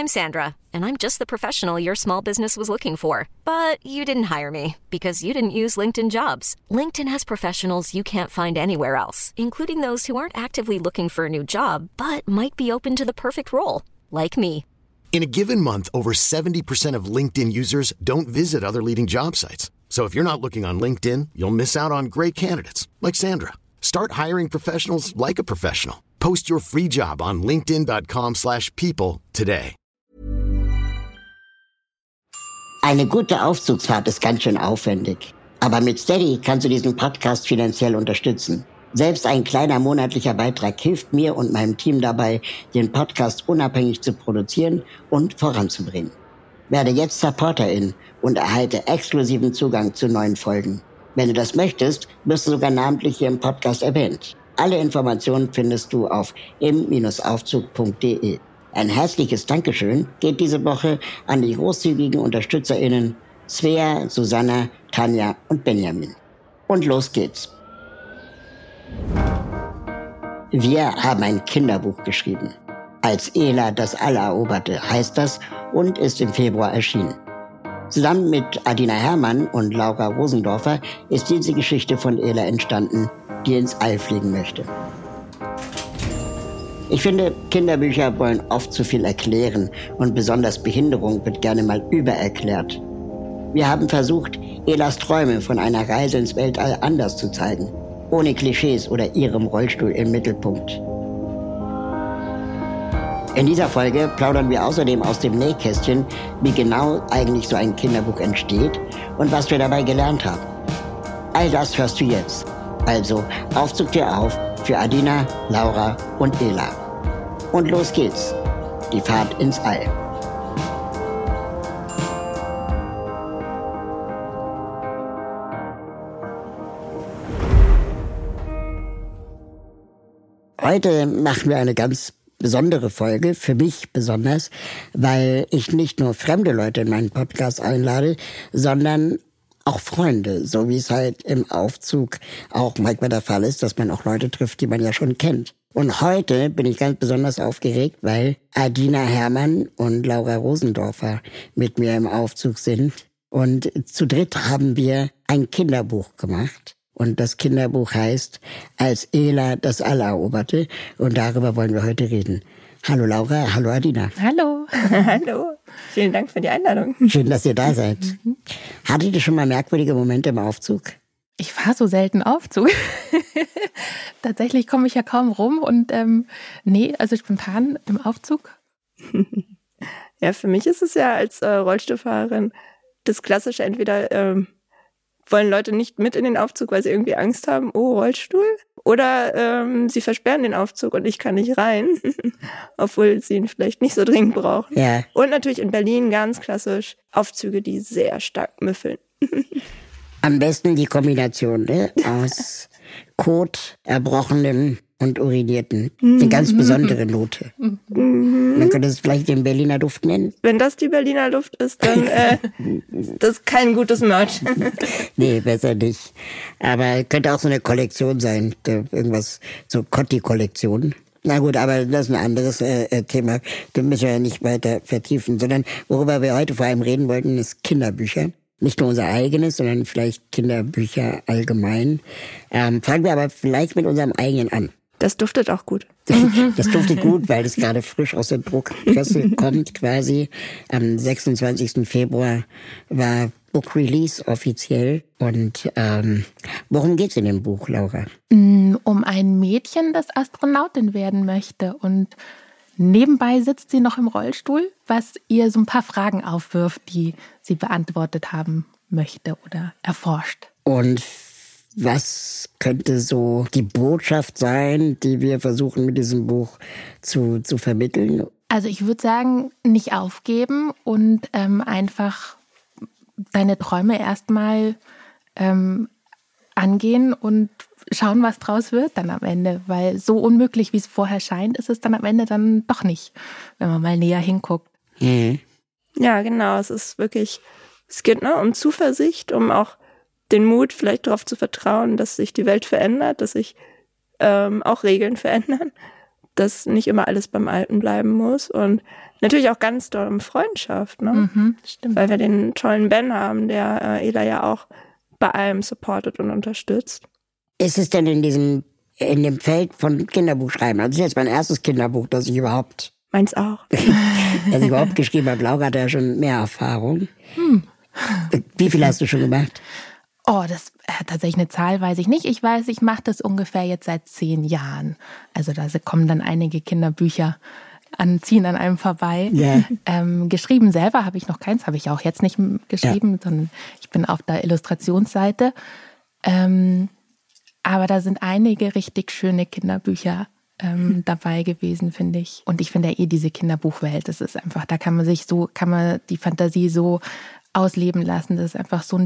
I'm Sandra, and I'm just the professional your small business was looking for. But you didn't hire me because you didn't use LinkedIn Jobs. LinkedIn has professionals you can't find anywhere else, including those who aren't actively looking for a new job, but might be open to the perfect role, like me. In a given month, over 70% of LinkedIn users don't visit other leading job sites. So if you're not looking on LinkedIn, you'll miss out on great candidates like Sandra. Start hiring professionals like a professional. Post your free job on linkedin.com/people today. Eine gute Aufzugsfahrt ist ganz schön aufwendig. Aber mit Steady kannst du diesen Podcast finanziell unterstützen. Selbst ein kleiner monatlicher Beitrag hilft mir und meinem Team dabei, den Podcast unabhängig zu produzieren und voranzubringen. Werde jetzt Supporterin und erhalte exklusiven Zugang zu neuen Folgen. Wenn du das möchtest, wirst du sogar namentlich hier im Podcast erwähnt. Alle Informationen findest du auf im-aufzug.de. Ein herzliches Dankeschön geht diese Woche an die großzügigen UnterstützerInnen Svea, Susanna, Tanja und Benjamin. Und los geht's. Wir haben ein Kinderbuch geschrieben. Als Ela das All eroberte heißt das und ist im Februar erschienen. Zusammen mit Adina Herrmann und Laura Rosendorfer ist diese Geschichte von Ela entstanden, die ins All fliegen möchte. Ich finde, Kinderbücher wollen oft zu viel erklären und besonders Behinderung wird gerne mal übererklärt. Wir haben versucht, Elas Träume von einer Reise ins Weltall anders zu zeigen, ohne Klischees oder ihrem Rollstuhl im Mittelpunkt. In dieser Folge plaudern wir außerdem aus dem Nähkästchen, wie genau eigentlich so ein Kinderbuch entsteht und was wir dabei gelernt haben. All das hörst du jetzt. Also Aufzug dir auf für Adina, Laura und Ela. Und los geht's. Die Fahrt ins All. Heute machen wir eine ganz besondere Folge, für mich besonders, weil ich nicht nur fremde Leute in meinen Podcast einlade, sondern auch Freunde, so wie es halt im Aufzug auch manchmal der Fall ist, dass man auch Leute trifft, die man ja schon kennt. Und heute bin ich ganz besonders aufgeregt, weil Adina Herrmann und Laura Rosendorfer mit mir im Aufzug sind. Und zu dritt haben wir ein Kinderbuch gemacht. Und das Kinderbuch heißt Als Ela das All eroberte. Und darüber wollen wir heute reden. Hallo Laura, hallo Adina. Hallo. Hallo. Vielen Dank für die Einladung. Schön, dass ihr da seid. Hattet ihr schon mal merkwürdige Momente im Aufzug? Ich fahre so selten Aufzug. Tatsächlich komme ich ja kaum rum und also spontan im Aufzug. Ja, für mich ist es ja als Rollstuhlfahrerin das Klassische, entweder wollen Leute nicht mit in den Aufzug, weil sie irgendwie Angst haben, oh, Rollstuhl. Oder sie versperren den Aufzug und ich kann nicht rein, obwohl sie ihn vielleicht nicht so dringend brauchen. Ja. Und natürlich in Berlin ganz klassisch Aufzüge, die sehr stark müffeln. Am besten die Kombination aus Kot, Erbrochenem und Urinierten. Eine ganz besondere Note. Man könnte es vielleicht den Berliner Duft nennen. Wenn das die Berliner Luft ist, dann das ist kein gutes Merch. Nee, besser nicht. Aber könnte auch so eine Kollektion sein. Irgendwas, so Cotti-Kollektion. Na gut, aber das ist ein anderes Thema. Das müssen wir ja nicht weiter vertiefen. Sondern worüber wir heute vor allem reden wollten, ist Kinderbücher. Nicht nur unser eigenes, sondern vielleicht Kinderbücher allgemein. Fangen wir aber vielleicht mit unserem eigenen an. Das duftet auch gut. Das duftet gut, weil es gerade frisch aus der Druckpresse kommt quasi. Am 26. Februar war Book Release offiziell. Und worum geht's in dem Buch, Laura? Um ein Mädchen, das Astronautin werden möchte. Und nebenbei sitzt sie noch im Rollstuhl, was ihr so ein paar Fragen aufwirft, die sie beantwortet haben möchte oder erforscht. Und was könnte so die Botschaft sein, die wir versuchen mit diesem Buch zu vermitteln? Also ich würde sagen, nicht aufgeben und einfach deine Träume erstmal angehen und schauen, was draus wird dann am Ende. Weil so unmöglich, wie es vorher scheint, ist es dann am Ende dann doch nicht, wenn man mal näher hinguckt. Mhm. Ja, genau. Es geht um Zuversicht, um auch den Mut, vielleicht darauf zu vertrauen, dass sich die Welt verändert, dass sich auch Regeln verändern, dass nicht immer alles beim Alten bleiben muss. Und natürlich auch ganz doll um Freundschaft, ne? Stimmt. Weil wir den tollen Ben haben, der Ela ja auch bei allem supportet und unterstützt. Ist es denn in dem Feld von Kinderbuchschreiben? Also das ist jetzt mein erstes Kinderbuch, das ich überhaupt geschrieben habe. Laura hat ja schon mehr Erfahrung. Wie viel hast du schon gemacht? Oh, das tatsächlich eine Zahl weiß ich nicht. Ich weiß, ich mache das ungefähr jetzt seit 10 Jahren. Also da kommen dann einige Kinderbücher ziehen an einem vorbei. Ja. Geschrieben selber habe ich noch keins, habe ich auch jetzt nicht geschrieben, sondern ich bin auf der Illustrationsseite. Aber da sind einige richtig schöne Kinderbücher dabei gewesen, finde ich. Und ich finde ja diese Kinderbuchwelt, das ist einfach, da kann man die Fantasie so ausleben lassen. Das ist einfach so ein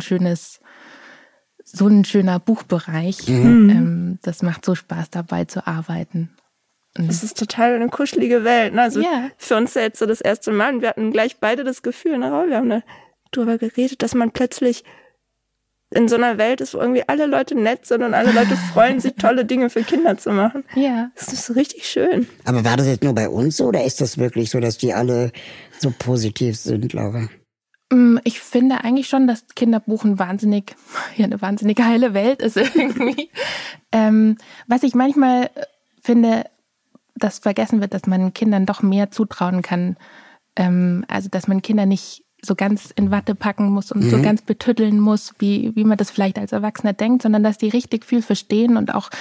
schöner Buchbereich. Das macht so Spaß, dabei zu arbeiten. Es ist total eine kuschelige Welt. Ne? Also für uns jetzt so das erste Mal, und wir hatten gleich beide das Gefühl, wir haben darüber geredet, dass man plötzlich in so einer Welt ist, wo irgendwie alle Leute nett sind und alle Leute freuen sich, tolle Dinge für Kinder zu machen. Ja. Das ist so richtig schön. Aber war das jetzt nur bei uns so oder ist das wirklich so, dass die alle so positiv sind, Laura? Ich finde eigentlich schon, dass Kinderbuch eine wahnsinnig heile Welt ist irgendwie. Was ich manchmal finde, dass vergessen wird, dass man Kindern doch mehr zutrauen kann. Also, dass man Kinder nicht so ganz in Watte packen muss und so ganz betüddeln muss, wie man das vielleicht als Erwachsener denkt, sondern dass die richtig viel verstehen und auch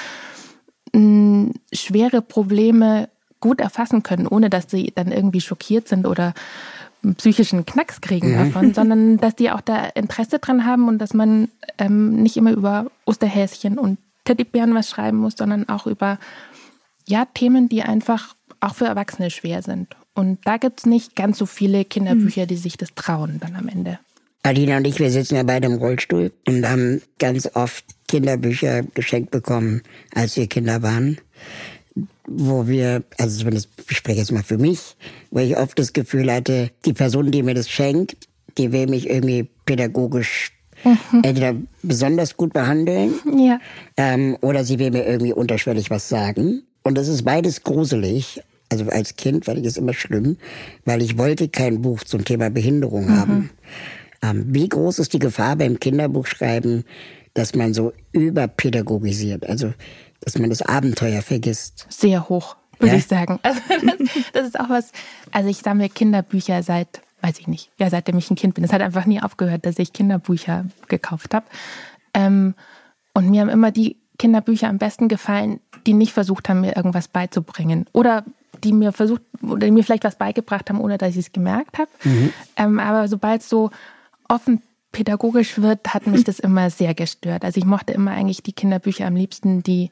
schwere Probleme gut erfassen können, ohne dass sie dann irgendwie schockiert sind oder einen psychischen Knacks kriegen davon, sondern dass die auch da Interesse dran haben und dass man nicht immer über Osterhäschen und Teddybären was schreiben muss, sondern auch über Themen, die einfach auch für Erwachsene schwer sind. Und da gibt's nicht ganz so viele Kinderbücher, die sich das trauen dann am Ende. Alina und ich, wir sitzen ja beide im Rollstuhl und haben ganz oft Kinderbücher geschenkt bekommen, als wir Kinder waren. Wo wir, also zumindest, ich spreche jetzt mal für mich, wo ich oft das Gefühl hatte, die Person, die mir das schenkt, die will mich irgendwie pädagogisch entweder besonders gut behandeln oder sie will mir irgendwie unterschwellig was sagen. Und das ist beides gruselig. Also als Kind fand ich das immer schlimm, weil ich wollte kein Buch zum Thema Behinderung haben. Wie groß ist die Gefahr beim Kinderbuchschreiben, dass man so überpädagogisiert, also dass man das Abenteuer vergisst? Sehr hoch, würde ich sagen. Also das ist auch was, also ich sammle Kinderbücher seitdem ich ein Kind bin. Es hat einfach nie aufgehört, dass ich Kinderbücher gekauft habe. Und mir haben immer die Kinderbücher am besten gefallen, die nicht versucht haben, mir irgendwas beizubringen. Oder die mir vielleicht was beigebracht haben, ohne dass ich es gemerkt habe. Aber sobald es so offen pädagogisch wird, hat mich das immer sehr gestört. Also ich mochte immer eigentlich die Kinderbücher am liebsten, die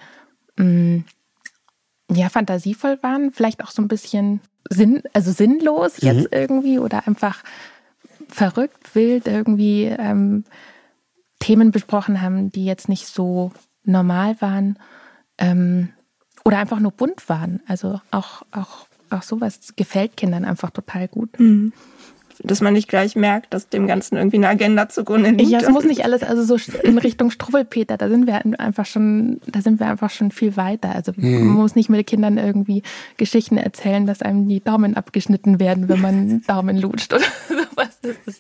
fantasievoll waren, vielleicht auch so ein bisschen sinnlos jetzt irgendwie oder einfach verrückt, wild irgendwie Themen besprochen haben, die jetzt nicht so normal waren oder einfach nur bunt waren. Also auch sowas gefällt Kindern einfach total gut. Dass man nicht gleich merkt, dass dem Ganzen irgendwie eine Agenda zugrunde liegt. Ja, es muss nicht alles, also so in Richtung Struwwelpeter, da sind wir einfach schon viel weiter. Also man muss nicht mit Kindern irgendwie Geschichten erzählen, dass einem die Daumen abgeschnitten werden, wenn man Daumen lutscht oder sowas.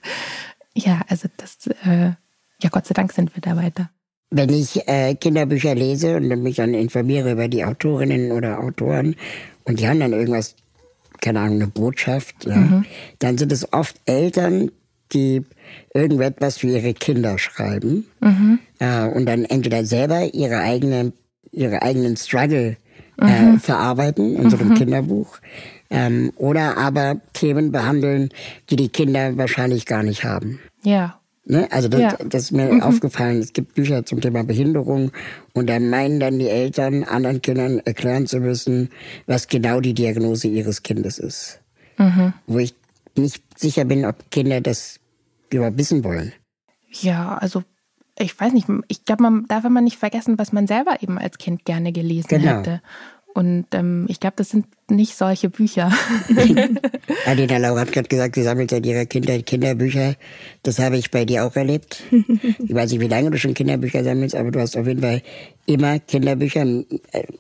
Gott sei Dank sind wir da weiter. Wenn ich Kinderbücher lese und mich dann informiere über die Autorinnen oder Autoren und die haben dann irgendwas, keine Ahnung, eine Botschaft, dann sind es oft Eltern, die irgendetwas für ihre Kinder schreiben und dann entweder selber ihre eigenen Struggle verarbeiten in so einem Kinderbuch oder aber Themen behandeln, die die Kinder wahrscheinlich gar nicht haben. Ja. Ne? Also das ist mir aufgefallen, es gibt Bücher zum Thema Behinderung und dann meinen dann die Eltern, anderen Kindern erklären zu müssen, was genau die Diagnose ihres Kindes ist. Wo ich nicht sicher bin, ob Kinder das überhaupt wissen wollen. Ja, also ich weiß nicht, ich glaube, man darf immer nicht vergessen, was man selber eben als Kind gerne gelesen hätte. Und ich glaube, das sind nicht solche Bücher. Alina, Laura hat gerade gesagt, sie sammelt seit ihrer Kindheit Kinderbücher. Das habe ich bei dir auch erlebt. Ich weiß nicht, wie lange du schon Kinderbücher sammelst, aber du hast auf jeden Fall immer Kinderbücher.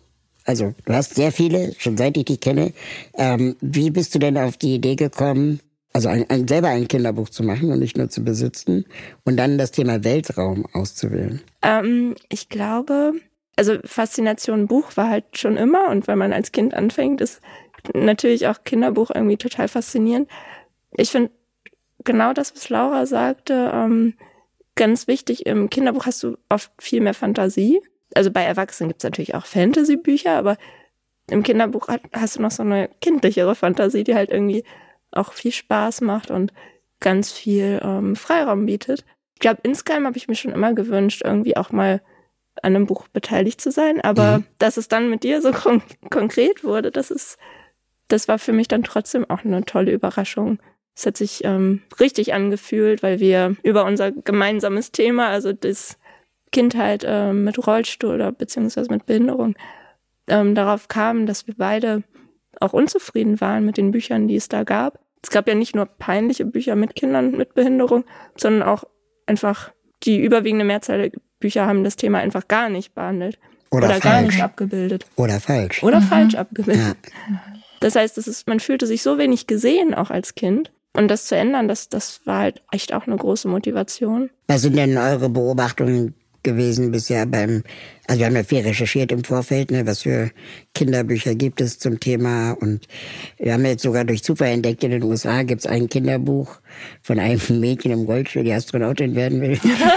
Also du hast sehr viele, schon seit ich dich kenne. Wie bist du denn auf die Idee gekommen, also selber ein Kinderbuch zu machen und nicht nur zu besitzen und dann das Thema Weltraum auszuwählen? Ich glaube, also Faszination Buch war halt schon immer, und wenn man als Kind anfängt, ist natürlich auch Kinderbuch irgendwie total faszinierend. Ich finde genau das, was Laura sagte, ganz wichtig. Im Kinderbuch hast du oft viel mehr Fantasie. Also bei Erwachsenen gibt es natürlich auch Fantasy-Bücher, aber im Kinderbuch hast du noch so eine kindlichere Fantasie, die halt irgendwie auch viel Spaß macht und ganz viel Freiraum bietet. Ich glaube, insgeheim habe ich mir schon immer gewünscht, irgendwie auch mal an einem Buch beteiligt zu sein, aber dass es dann mit dir so konkret wurde, das war für mich dann trotzdem auch eine tolle Überraschung. Es hat sich richtig angefühlt, weil wir über unser gemeinsames Thema, also das Kindheit mit Rollstuhl oder beziehungsweise mit Behinderung, darauf kamen, dass wir beide auch unzufrieden waren mit den Büchern, die es da gab. Es gab ja nicht nur peinliche Bücher mit Kindern mit Behinderung, sondern auch einfach die überwiegende Mehrzahl der Bücher haben das Thema einfach gar nicht behandelt. Oder gar nicht abgebildet. Oder falsch. Oder falsch abgebildet. Ja. Das heißt, man fühlte sich so wenig gesehen, auch als Kind. Und das zu ändern, das war halt echt auch eine große Motivation. Was sind denn eure Beobachtungen gewesen bisher also wir haben ja viel recherchiert im Vorfeld, ne, was für Kinderbücher gibt es zum Thema, und wir haben jetzt sogar durch Zufall entdeckt, in den USA gibt es ein Kinderbuch von einem Mädchen im Rollstuhl, die Astronautin werden will.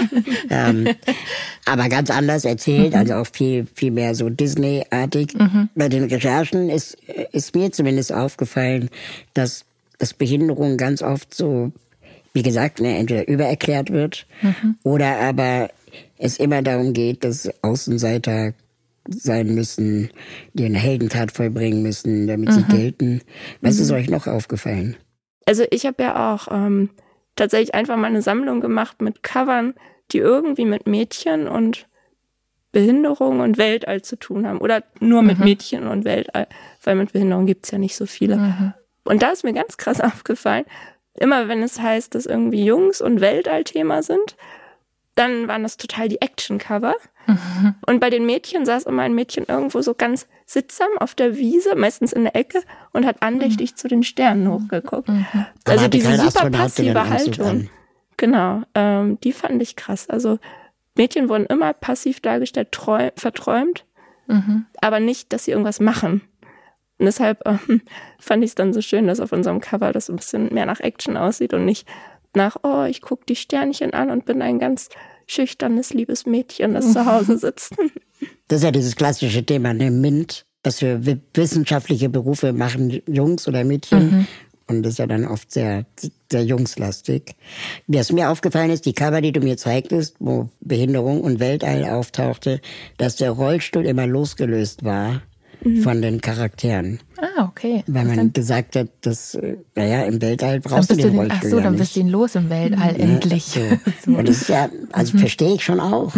Aber ganz anders erzählt, also auch viel, viel mehr so Disney-artig. Bei den Recherchen ist mir zumindest aufgefallen, dass Behinderung ganz oft so, wie gesagt, ne, entweder übererklärt wird oder aber es immer darum geht, dass Außenseiter sein müssen, die eine Heldentat vollbringen müssen, damit sie gelten. Was ist euch noch aufgefallen? Also ich habe ja auch tatsächlich einfach mal eine Sammlung gemacht mit Covern, die irgendwie mit Mädchen und Behinderung und Weltall zu tun haben. Oder nur mit Mädchen und Weltall, weil mit Behinderung gibt's ja nicht so viele. Und da ist mir ganz krass aufgefallen, immer wenn es heißt, dass irgendwie Jungs und Weltall Thema sind, dann waren das total die Action-Cover. Und bei den Mädchen saß immer ein Mädchen irgendwo so ganz sittsam auf der Wiese, meistens in der Ecke, und hat andächtig zu den Sternen hochgeguckt. Also diese super passive Haltung. Genau, die fand ich krass. Also Mädchen wurden immer passiv dargestellt, verträumt, aber nicht, dass sie irgendwas machen. Und deshalb fand ich es dann so schön, dass auf unserem Cover das ein bisschen mehr nach Action aussieht und nicht nach, ich gucke die Sternchen an und bin ein ganz schüchternes, liebes Mädchen, das zu Hause sitzt. Das ist ja dieses klassische Thema, ne? MINT, was für wissenschaftliche Berufe machen Jungs oder Mädchen. Und das ist ja dann oft sehr, sehr jungslastig. Was mir aufgefallen ist, die Cover, die du mir zeigtest, wo Behinderung und Weltall auftauchte, dass der Rollstuhl immer losgelöst war von den Charakteren. Okay. Weil man gesagt hat, dass, im Weltall brauchst du den Rollstuhl ja dann nicht. bist du ihn los im Weltall, endlich. So. Und das ist ja, also verstehe ich schon auch.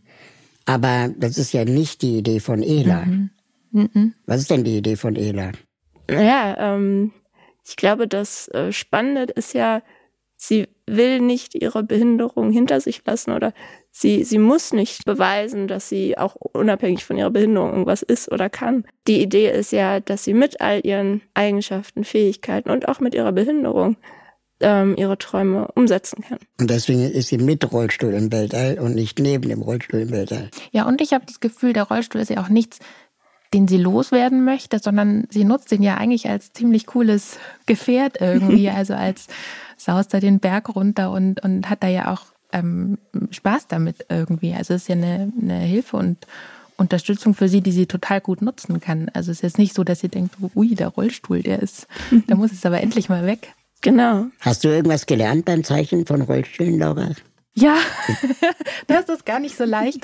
Aber das ist ja nicht die Idee von Ela. Was ist denn die Idee von Ela? Ja, ich glaube, das Spannende ist ja, sie will nicht ihre Behinderung hinter sich lassen oder sie muss nicht beweisen, dass sie auch unabhängig von ihrer Behinderung irgendwas ist oder kann. Die Idee ist ja, dass sie mit all ihren Eigenschaften, Fähigkeiten und auch mit ihrer Behinderung ihre Träume umsetzen kann. Und deswegen ist sie mit Rollstuhl im Weltall und nicht neben dem Rollstuhl im Weltall. Ja, und ich habe das Gefühl, der Rollstuhl ist ja auch nichts, den sie loswerden möchte, sondern sie nutzt ihn ja eigentlich als ziemlich cooles Gefährt irgendwie, also als saust da den Berg runter und hat da ja auch Spaß damit irgendwie. Also es ist ja eine Hilfe und Unterstützung für sie, die sie total gut nutzen kann. Also es ist jetzt nicht so, dass sie denkt, ui, der Rollstuhl, da muss es aber endlich mal weg. Genau. Hast du irgendwas gelernt beim Zeichnen von Rollstühlen, Laura? Ja, das ist gar nicht so leicht.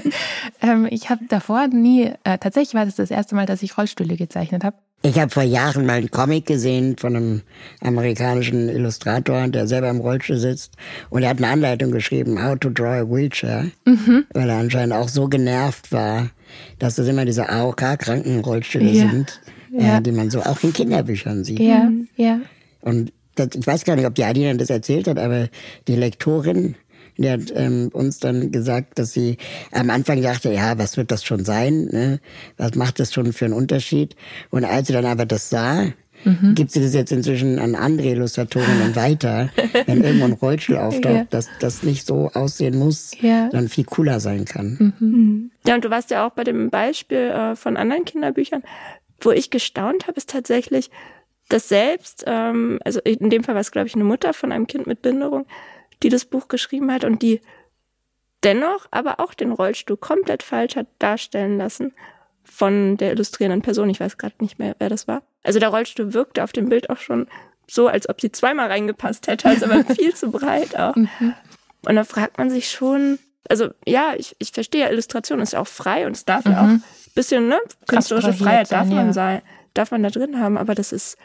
Ich habe davor tatsächlich war das erste Mal, dass ich Rollstühle gezeichnet habe. Ich habe vor Jahren mal einen Comic gesehen von einem amerikanischen Illustrator, der selber im Rollstuhl sitzt. Und er hat eine Anleitung geschrieben, How to Draw a Wheelchair. Weil er anscheinend auch so genervt war, dass das immer diese AOK-kranken Rollstühle sind, die man so auch in Kinderbüchern sieht. Ja. Und ich weiß gar nicht, ob die Adina das erzählt hat, aber die Lektorin Die hat uns dann gesagt, dass sie am Anfang dachte, ja, was wird das schon sein? Ne? Was macht das schon für einen Unterschied? Und als sie dann aber das sah, gibt sie das jetzt inzwischen an andere Illustratorinnen weiter, wenn irgendwo ein Rollstuhl auftaucht, dass das nicht so aussehen muss, sondern viel cooler sein kann. Ja, und du warst ja auch bei dem Beispiel von anderen Kinderbüchern. Wo ich gestaunt habe, ist tatsächlich, dass selbst, also in dem Fall war es, glaube ich, eine Mutter von einem Kind mit Behinderung, die das Buch geschrieben hat und die dennoch aber auch den Rollstuhl komplett falsch hat darstellen lassen von der illustrierenden Person. Ich weiß gerade nicht mehr, wer das war. Also der Rollstuhl wirkte auf dem Bild auch schon so, als ob sie zweimal reingepasst hätte, also aber viel zu breit auch. Und da fragt man sich schon, also ja, ich verstehe, Illustration ist ja auch frei und es darf ja auch ein bisschen, ne, künstlerische Freiheit darf man da drin haben, aber das ist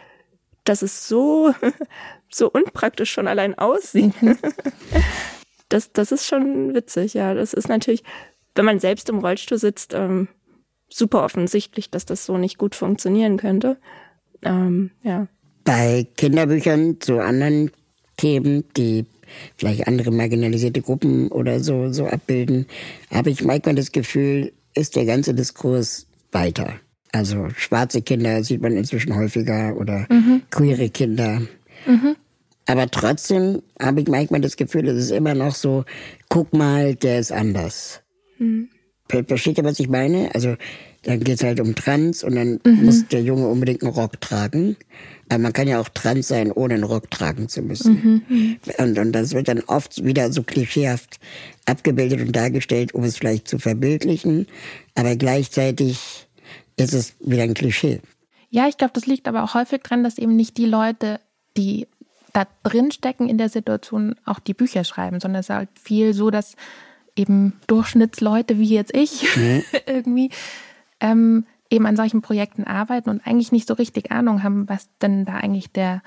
so, so unpraktisch schon allein aussieht. Das ist schon witzig, ja. Das ist natürlich, wenn man selbst im Rollstuhl sitzt, super offensichtlich, dass das so nicht gut funktionieren könnte. Ja. Bei Kinderbüchern zu anderen Themen, die vielleicht andere marginalisierte Gruppen oder so abbilden, habe ich manchmal das Gefühl, ist der ganze Diskurs weiter. Also schwarze Kinder sieht man inzwischen häufiger oder queere Kinder. Aber trotzdem habe ich manchmal das Gefühl, es ist immer noch so, guck mal, der ist anders. Versteht ihr, was ich meine? Also dann geht es halt um Trans und dann muss der Junge unbedingt einen Rock tragen. Aber man kann ja auch trans sein, ohne einen Rock tragen zu müssen. Und das wird dann oft wieder so klischeehaft abgebildet und dargestellt, um es vielleicht zu verbildlichen. Aber gleichzeitig ist es wieder ein Klischee. Ja, ich glaube, das liegt aber auch häufig dran, dass eben nicht die Leute, die da drin stecken in der Situation, auch die Bücher schreiben, sondern es ist halt viel so, dass eben Durchschnittsleute wie jetzt ich irgendwie eben an solchen Projekten arbeiten und eigentlich nicht so richtig Ahnung haben, was denn da eigentlich der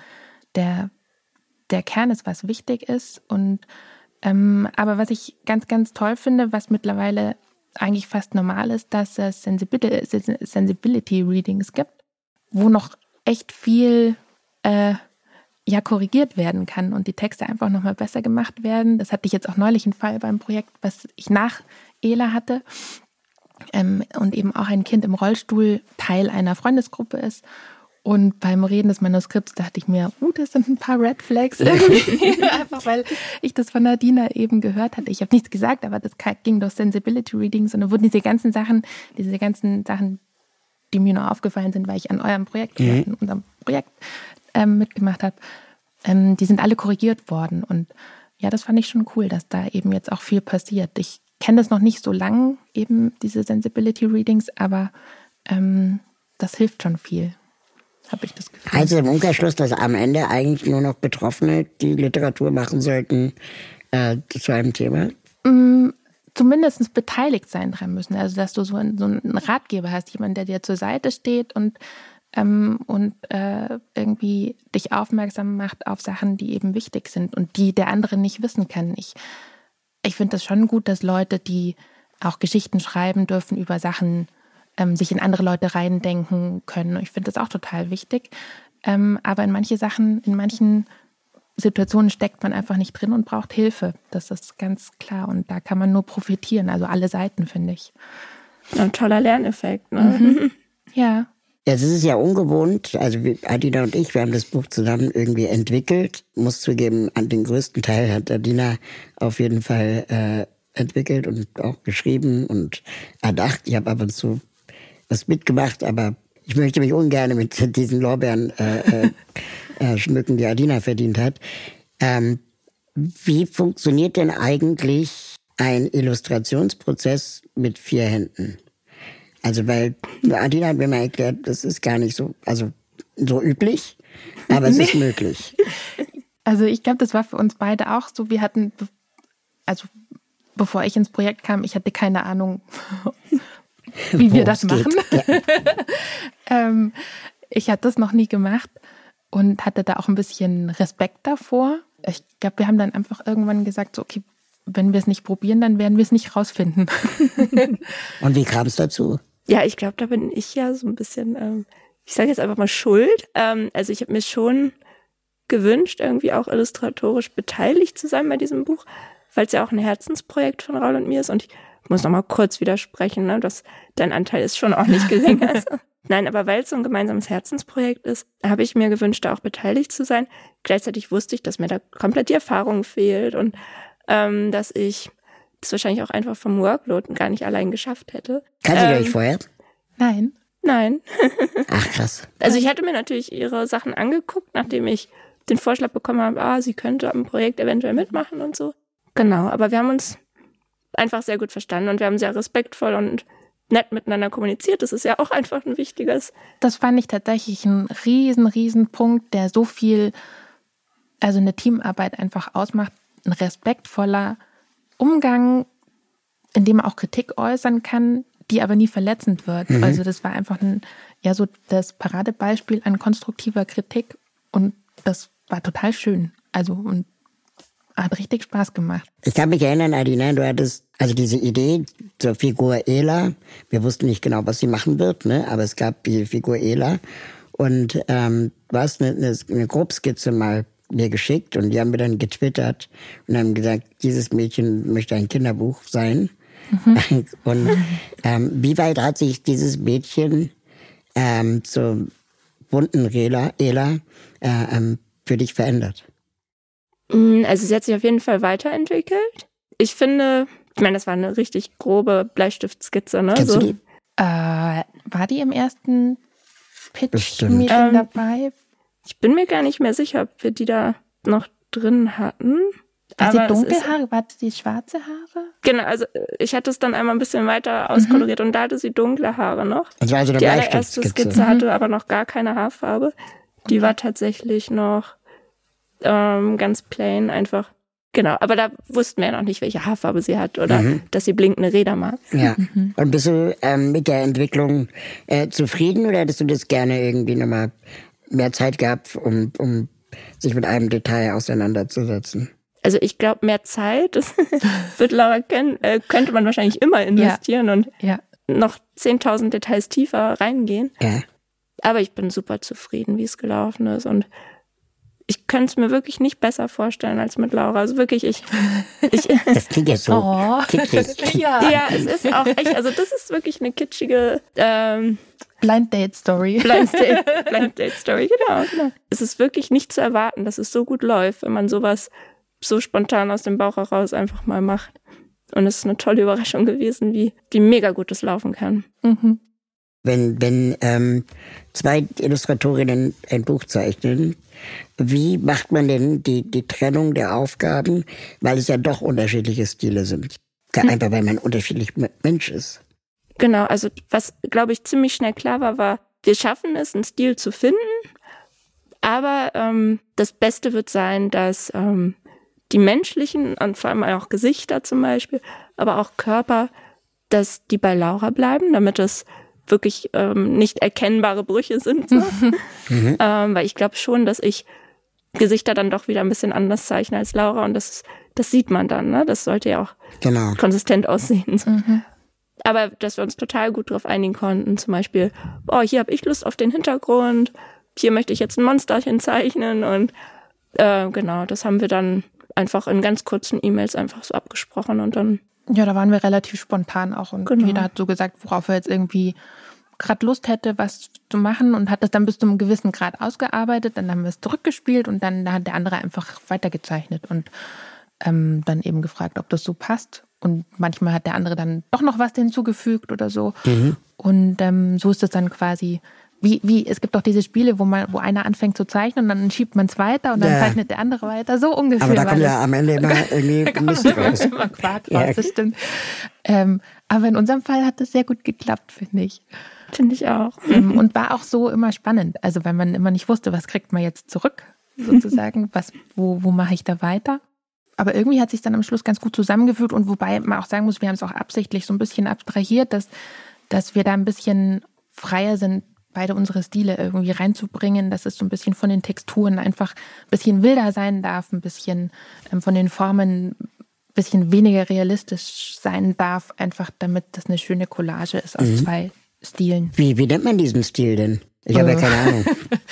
Kern ist, was wichtig ist. Und aber was ich ganz, ganz toll finde, was mittlerweile eigentlich fast normal ist, dass es Sensibility Readings gibt, wo noch echt viel korrigiert werden kann und die Texte einfach nochmal besser gemacht werden. Das hatte ich jetzt auch neulich einen Fall beim Projekt, was ich nach Ela hatte. Und eben auch ein Kind im Rollstuhl Teil einer Freundesgruppe ist. Und beim Reden des Manuskripts dachte ich mir, das sind ein paar Red Flags irgendwie. Einfach weil ich das von Nadina eben gehört hatte. Ich habe nichts gesagt, aber das ging durch Sensibility Readings und dann wurden diese ganzen Sachen, die mir nur aufgefallen sind, weil ich an eurem Projekt, in unserem Projekt mitgemacht habe, die sind alle korrigiert worden. Und ja, das fand ich schon cool, dass da eben jetzt auch viel passiert. Ich kenne das noch nicht so lang, eben diese Sensibility Readings, aber das hilft schon viel, habe ich das Gefühl. Also im Umkehrschluss, dass am Ende eigentlich nur noch Betroffene die Literatur machen sollten zu einem Thema? Zumindest beteiligt sein dran müssen. Also dass du so einen Ratgeber hast, jemand, der dir zur Seite steht und irgendwie dich aufmerksam macht auf Sachen, die eben wichtig sind und die der andere nicht wissen kann. Ich finde das schon gut, dass Leute, die auch Geschichten schreiben dürfen über Sachen, sich in andere Leute reindenken können. Ich finde das auch total wichtig. Aber in manchen Situationen steckt man einfach nicht drin und braucht Hilfe. Das ist ganz klar. Und da kann man nur profitieren. Also alle Seiten, finde ich. Ein toller Lerneffekt, ne? Ja. Jetzt ist es ja ungewohnt, also Adina und ich, wir haben das Buch zusammen irgendwie entwickelt. Muss zugeben, an den größten Teil hat Adina auf jeden Fall entwickelt und auch geschrieben und erdacht. Ich habe ab und zu was mitgemacht, aber ich möchte mich ungern mit diesen Lorbeeren schmücken, die Adina verdient hat. Wie funktioniert denn eigentlich ein Illustrationsprozess mit 4 Händen? Also weil Adina hat mir mal erklärt, das ist gar nicht so, also so üblich, aber es ist möglich. Also ich glaube, das war für uns beide auch so. Wir hatten, also bevor ich ins Projekt kam, ich hatte keine Ahnung, wie wir das machen. Ja. Ich hatte das noch nie gemacht und hatte da auch ein bisschen Respekt davor. Ich glaube, wir haben dann einfach irgendwann gesagt, so, okay, wenn wir es nicht probieren, dann werden wir es nicht rausfinden. Und wie kam es dazu? Ja, ich glaube, da bin ich ja so ein bisschen, ich sage jetzt einfach mal schuld. Also ich habe mir schon gewünscht, irgendwie auch illustratorisch beteiligt zu sein bei diesem Buch, weil es ja auch ein Herzensprojekt von Raul und mir ist. Und ich muss noch mal kurz widersprechen, ne, dass dein Anteil ist schon auch nicht geringer. Nein, aber weil es so ein gemeinsames Herzensprojekt ist, habe ich mir gewünscht, da auch beteiligt zu sein. Gleichzeitig wusste ich, dass mir da komplett die Erfahrung fehlt und dass ich das wahrscheinlich auch einfach vom Workload gar nicht allein geschafft hätte. Kanntet ihr euch vorher? Nein. Nein. Ach, krass. Also ich hatte mir natürlich ihre Sachen angeguckt, nachdem ich den Vorschlag bekommen habe, sie könnte am Projekt eventuell mitmachen und so. Genau, aber wir haben uns einfach sehr gut verstanden und wir haben sehr respektvoll und nett miteinander kommuniziert. Das ist ja auch einfach ein wichtiges. Das fand ich tatsächlich ein riesen Punkt, der so viel, also eine Teamarbeit einfach ausmacht. Ein respektvoller Umgang, in dem man auch Kritik äußern kann, die aber nie verletzend wird. Also das war einfach so das Paradebeispiel an konstruktiver Kritik und das war total schön. Also und hat richtig Spaß gemacht. Ich kann mich erinnern, Adina, du hattest also diese Idee zur Figur Ela. Wir wussten nicht genau, was sie machen wird, ne? Aber es gab die Figur Ela. Und du hast eine Grobskizze mal mir geschickt und die haben mir dann getwittert und haben gesagt, dieses Mädchen möchte ein Kinderbuch sein. Und wie weit hat sich dieses Mädchen zur bunten Ela für dich verändert? Also sie hat sich auf jeden Fall weiterentwickelt. Ich finde, das war eine richtig grobe Bleistiftskizze, ne? Kennst du die? War die im ersten Pitch-Meeting dabei? Ich bin mir gar nicht mehr sicher, ob wir die da noch drin hatten. War sie dunkelhaare? War die schwarze Haare? Genau, also ich hatte es dann einmal ein bisschen weiter auskoloriert und da hatte sie dunkle Haare noch. Also eine die allererste Skizze hatte aber noch gar keine Haarfarbe. Die war tatsächlich noch ganz plain einfach. Genau, aber da wussten wir ja noch nicht, welche Haarfarbe sie hat oder dass sie blinkende Räder mag. Ja. Und bist du mit der Entwicklung zufrieden oder hättest du das gerne irgendwie nochmal mehr Zeit gehabt, um sich mit einem Detail auseinanderzusetzen? Also ich glaube, mehr Zeit, das wird Laura kennen, könnte man wahrscheinlich immer investieren und noch 10.000 Details tiefer reingehen. Ja. Aber ich bin super zufrieden, wie es gelaufen ist und ich könnte es mir wirklich nicht besser vorstellen als mit Laura. Also wirklich, Das klingt ja so kitschig. Ja, es ist auch echt, also das ist wirklich eine kitschige Blind Date Story. Blind Date Story, genau. Es ist wirklich nicht zu erwarten, dass es so gut läuft, wenn man sowas so spontan aus dem Bauch heraus einfach mal macht. Und es ist eine tolle Überraschung gewesen, wie mega gut es laufen kann. Wenn zwei Illustratorinnen ein Buch zeichnen, wie macht man denn die Trennung der Aufgaben, weil es ja doch unterschiedliche Stile sind? Einfach weil man unterschiedlich Mensch ist. Genau, also was, glaube ich, ziemlich schnell klar war, wir schaffen es, einen Stil zu finden, aber das Beste wird sein, dass die menschlichen, und vor allem auch Gesichter zum Beispiel, aber auch Körper, dass die bei Laura bleiben, damit es wirklich nicht erkennbare Brüche sind. So. Weil ich glaube schon, dass ich Gesichter dann doch wieder ein bisschen anders zeichne als Laura und das sieht man dann. Ne? Das sollte ja auch konsistent aussehen. So. Aber dass wir uns total gut darauf einigen konnten, zum Beispiel, hier habe ich Lust auf den Hintergrund, hier möchte ich jetzt ein Monsterchen zeichnen und genau, das haben wir dann einfach in ganz kurzen E-Mails einfach so abgesprochen und dann... Ja, da waren wir relativ spontan auch und jeder hat so gesagt, worauf er jetzt irgendwie gerade Lust hätte, was zu machen und hat das dann bis zu einem gewissen Grad ausgearbeitet, dann haben wir es zurückgespielt und dann hat der andere einfach weitergezeichnet und dann eben gefragt, ob das so passt und manchmal hat der andere dann doch noch was hinzugefügt oder so und so ist es dann quasi wie es gibt doch diese Spiele, wo einer anfängt zu zeichnen und dann schiebt man es weiter und dann zeichnet der andere weiter, so ungefähr. Aber da kommt ja am Ende immer irgendwie Mist raus. Immer Quark raus, das stimmt. Aber in unserem Fall hat das sehr gut geklappt, finde ich. Finde ich auch. Und war auch so immer spannend, also weil man immer nicht wusste, was kriegt man jetzt zurück, sozusagen, wo mache ich da weiter. Aber irgendwie hat sich dann am Schluss ganz gut zusammengefügt und wobei man auch sagen muss, wir haben es auch absichtlich so ein bisschen abstrahiert, dass wir da ein bisschen freier sind, beide unsere Stile irgendwie reinzubringen, dass es so ein bisschen von den Texturen einfach ein bisschen wilder sein darf, ein bisschen von den Formen ein bisschen weniger realistisch sein darf, einfach damit das eine schöne Collage ist aus zwei Stilen. Wie nennt man diesen Stil denn? Ich habe ja keine Ahnung.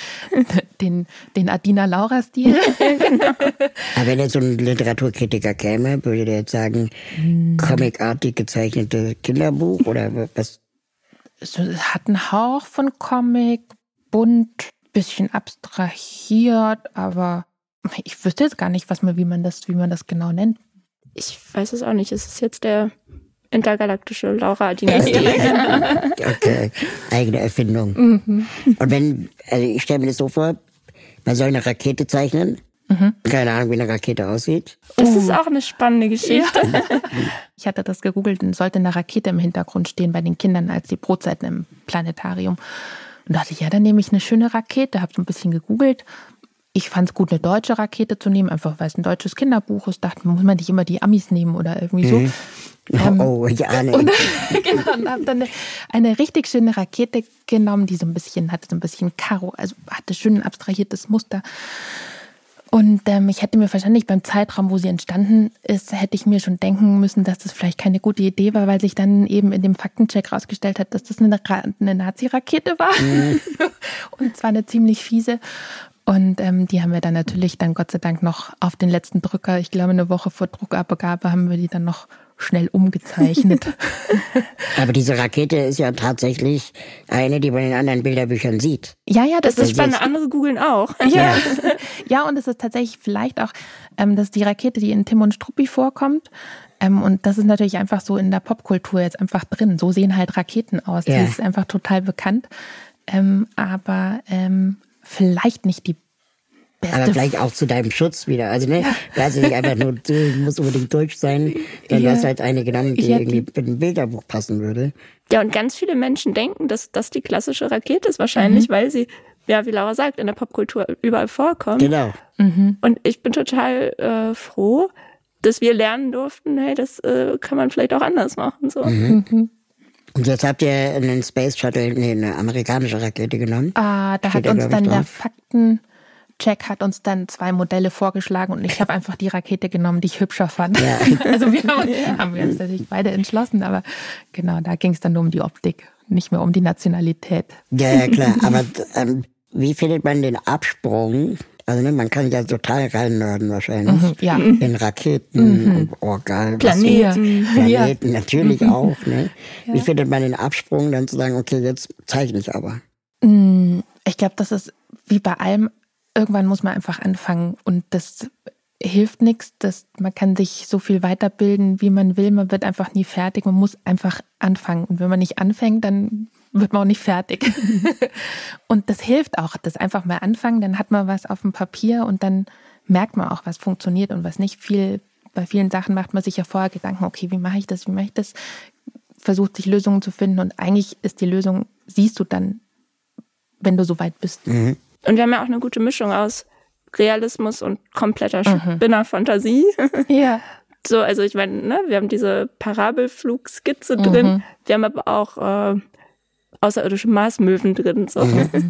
Den Adina-Laura-Stil. Aber wenn jetzt so ein Literaturkritiker käme, würde der jetzt sagen, comicartig gezeichnete Kinderbuch oder was? Es hat einen Hauch von Comic, bunt, bisschen abstrahiert, aber ich wüsste jetzt gar nicht, wie man das genau nennt. Ich weiß es auch nicht. Es ist jetzt der intergalaktische Laura-Adina-Stil. Okay, eigene Erfindung. Und ich stelle mir das so vor, man soll eine Rakete zeichnen. Keine Ahnung, wie eine Rakete aussieht. Das ist auch eine spannende Geschichte. Ja. Ich hatte das gegoogelt und sollte eine Rakete im Hintergrund stehen bei den Kindern als die Brotzeiten im Planetarium. Und dachte ich, ja, dann nehme ich eine schöne Rakete, habe so ein bisschen gegoogelt. Ich fand es gut, eine deutsche Rakete zu nehmen, einfach weil es ein deutsches Kinderbuch ist. Dachte, muss man nicht immer die Amis nehmen oder irgendwie so. Ich ahne. Und habe dann eine richtig schöne Rakete genommen, die hatte so ein bisschen Karo, also hatte schön ein abstrahiertes Muster. Und ich hätte mir wahrscheinlich beim Zeitraum, wo sie entstanden ist, hätte ich mir schon denken müssen, dass das vielleicht keine gute Idee war, weil sich dann eben in dem Faktencheck rausgestellt hat, dass das eine Nazi-Rakete war. Und zwar eine ziemlich fiese. Und die haben wir dann natürlich Gott sei Dank noch auf den letzten Drücker, ich glaube eine Woche vor Druckabgabe, haben wir die dann noch schnell umgezeichnet. Aber diese Rakete ist ja tatsächlich eine, die man in anderen Bilderbüchern sieht. Ja, das ist spannend. Andere googeln auch. Ja. Ja, und es ist tatsächlich vielleicht auch, das ist die Rakete, die in Tim und Struppi vorkommt. Und das ist natürlich einfach so in der Popkultur jetzt einfach drin. So sehen halt Raketen aus. Ja. Die ist einfach total bekannt. Aber vielleicht nicht die beste. Aber vielleicht auch zu deinem Schutz wieder. Also, ne, da ist nicht einfach nur, muss unbedingt deutsch sein. Dann hast du halt eine genommen, die irgendwie mit einem Bilderbuch passen würde. Ja, und ganz viele Menschen denken, dass das die klassische Rakete ist wahrscheinlich, weil sie, ja, wie Laura sagt, in der Popkultur überall vorkommt. Genau. Und ich bin total froh, dass wir lernen durften, hey, das kann man vielleicht auch anders machen. So. Und jetzt habt ihr einen Space Shuttle, eine amerikanische Rakete genommen. Da hat uns dann der Faktencheck hat uns dann 2 Modelle vorgeschlagen und ich habe einfach die Rakete genommen, die ich hübscher fand. Ja. Also haben wir uns natürlich beide entschlossen, aber genau, da ging es dann nur um die Optik, nicht mehr um die Nationalität. Ja, klar. Aber wie findet man den Absprung? Also man kann ja total reinnörden wahrscheinlich. Ja. In Raketen und geil. Planeten natürlich auch. Ne? Ja. Wie findet man den Absprung, dann zu sagen, okay, jetzt zeichne ich aber? Ich glaube, das ist wie bei allem, irgendwann muss man einfach anfangen und das hilft nichts. Man kann sich so viel weiterbilden, wie man will. Man wird einfach nie fertig. Man muss einfach anfangen. Und wenn man nicht anfängt, dann wird man auch nicht fertig. Und das hilft auch, das einfach mal anfangen, dann hat man was auf dem Papier und dann merkt man auch, was funktioniert und was nicht. Bei vielen Sachen macht man sich ja vorher Gedanken, okay, wie mache ich das, versucht sich Lösungen zu finden und eigentlich ist die Lösung, siehst du dann, wenn du so weit bist. Und wir haben ja auch eine gute Mischung aus Realismus und kompletter Spinnerfantasie. Ja. So, also ich meine, ne, wir haben diese Parabelflugskizze drin, wir haben aber auch außerirdische Marsmöwen drin. So.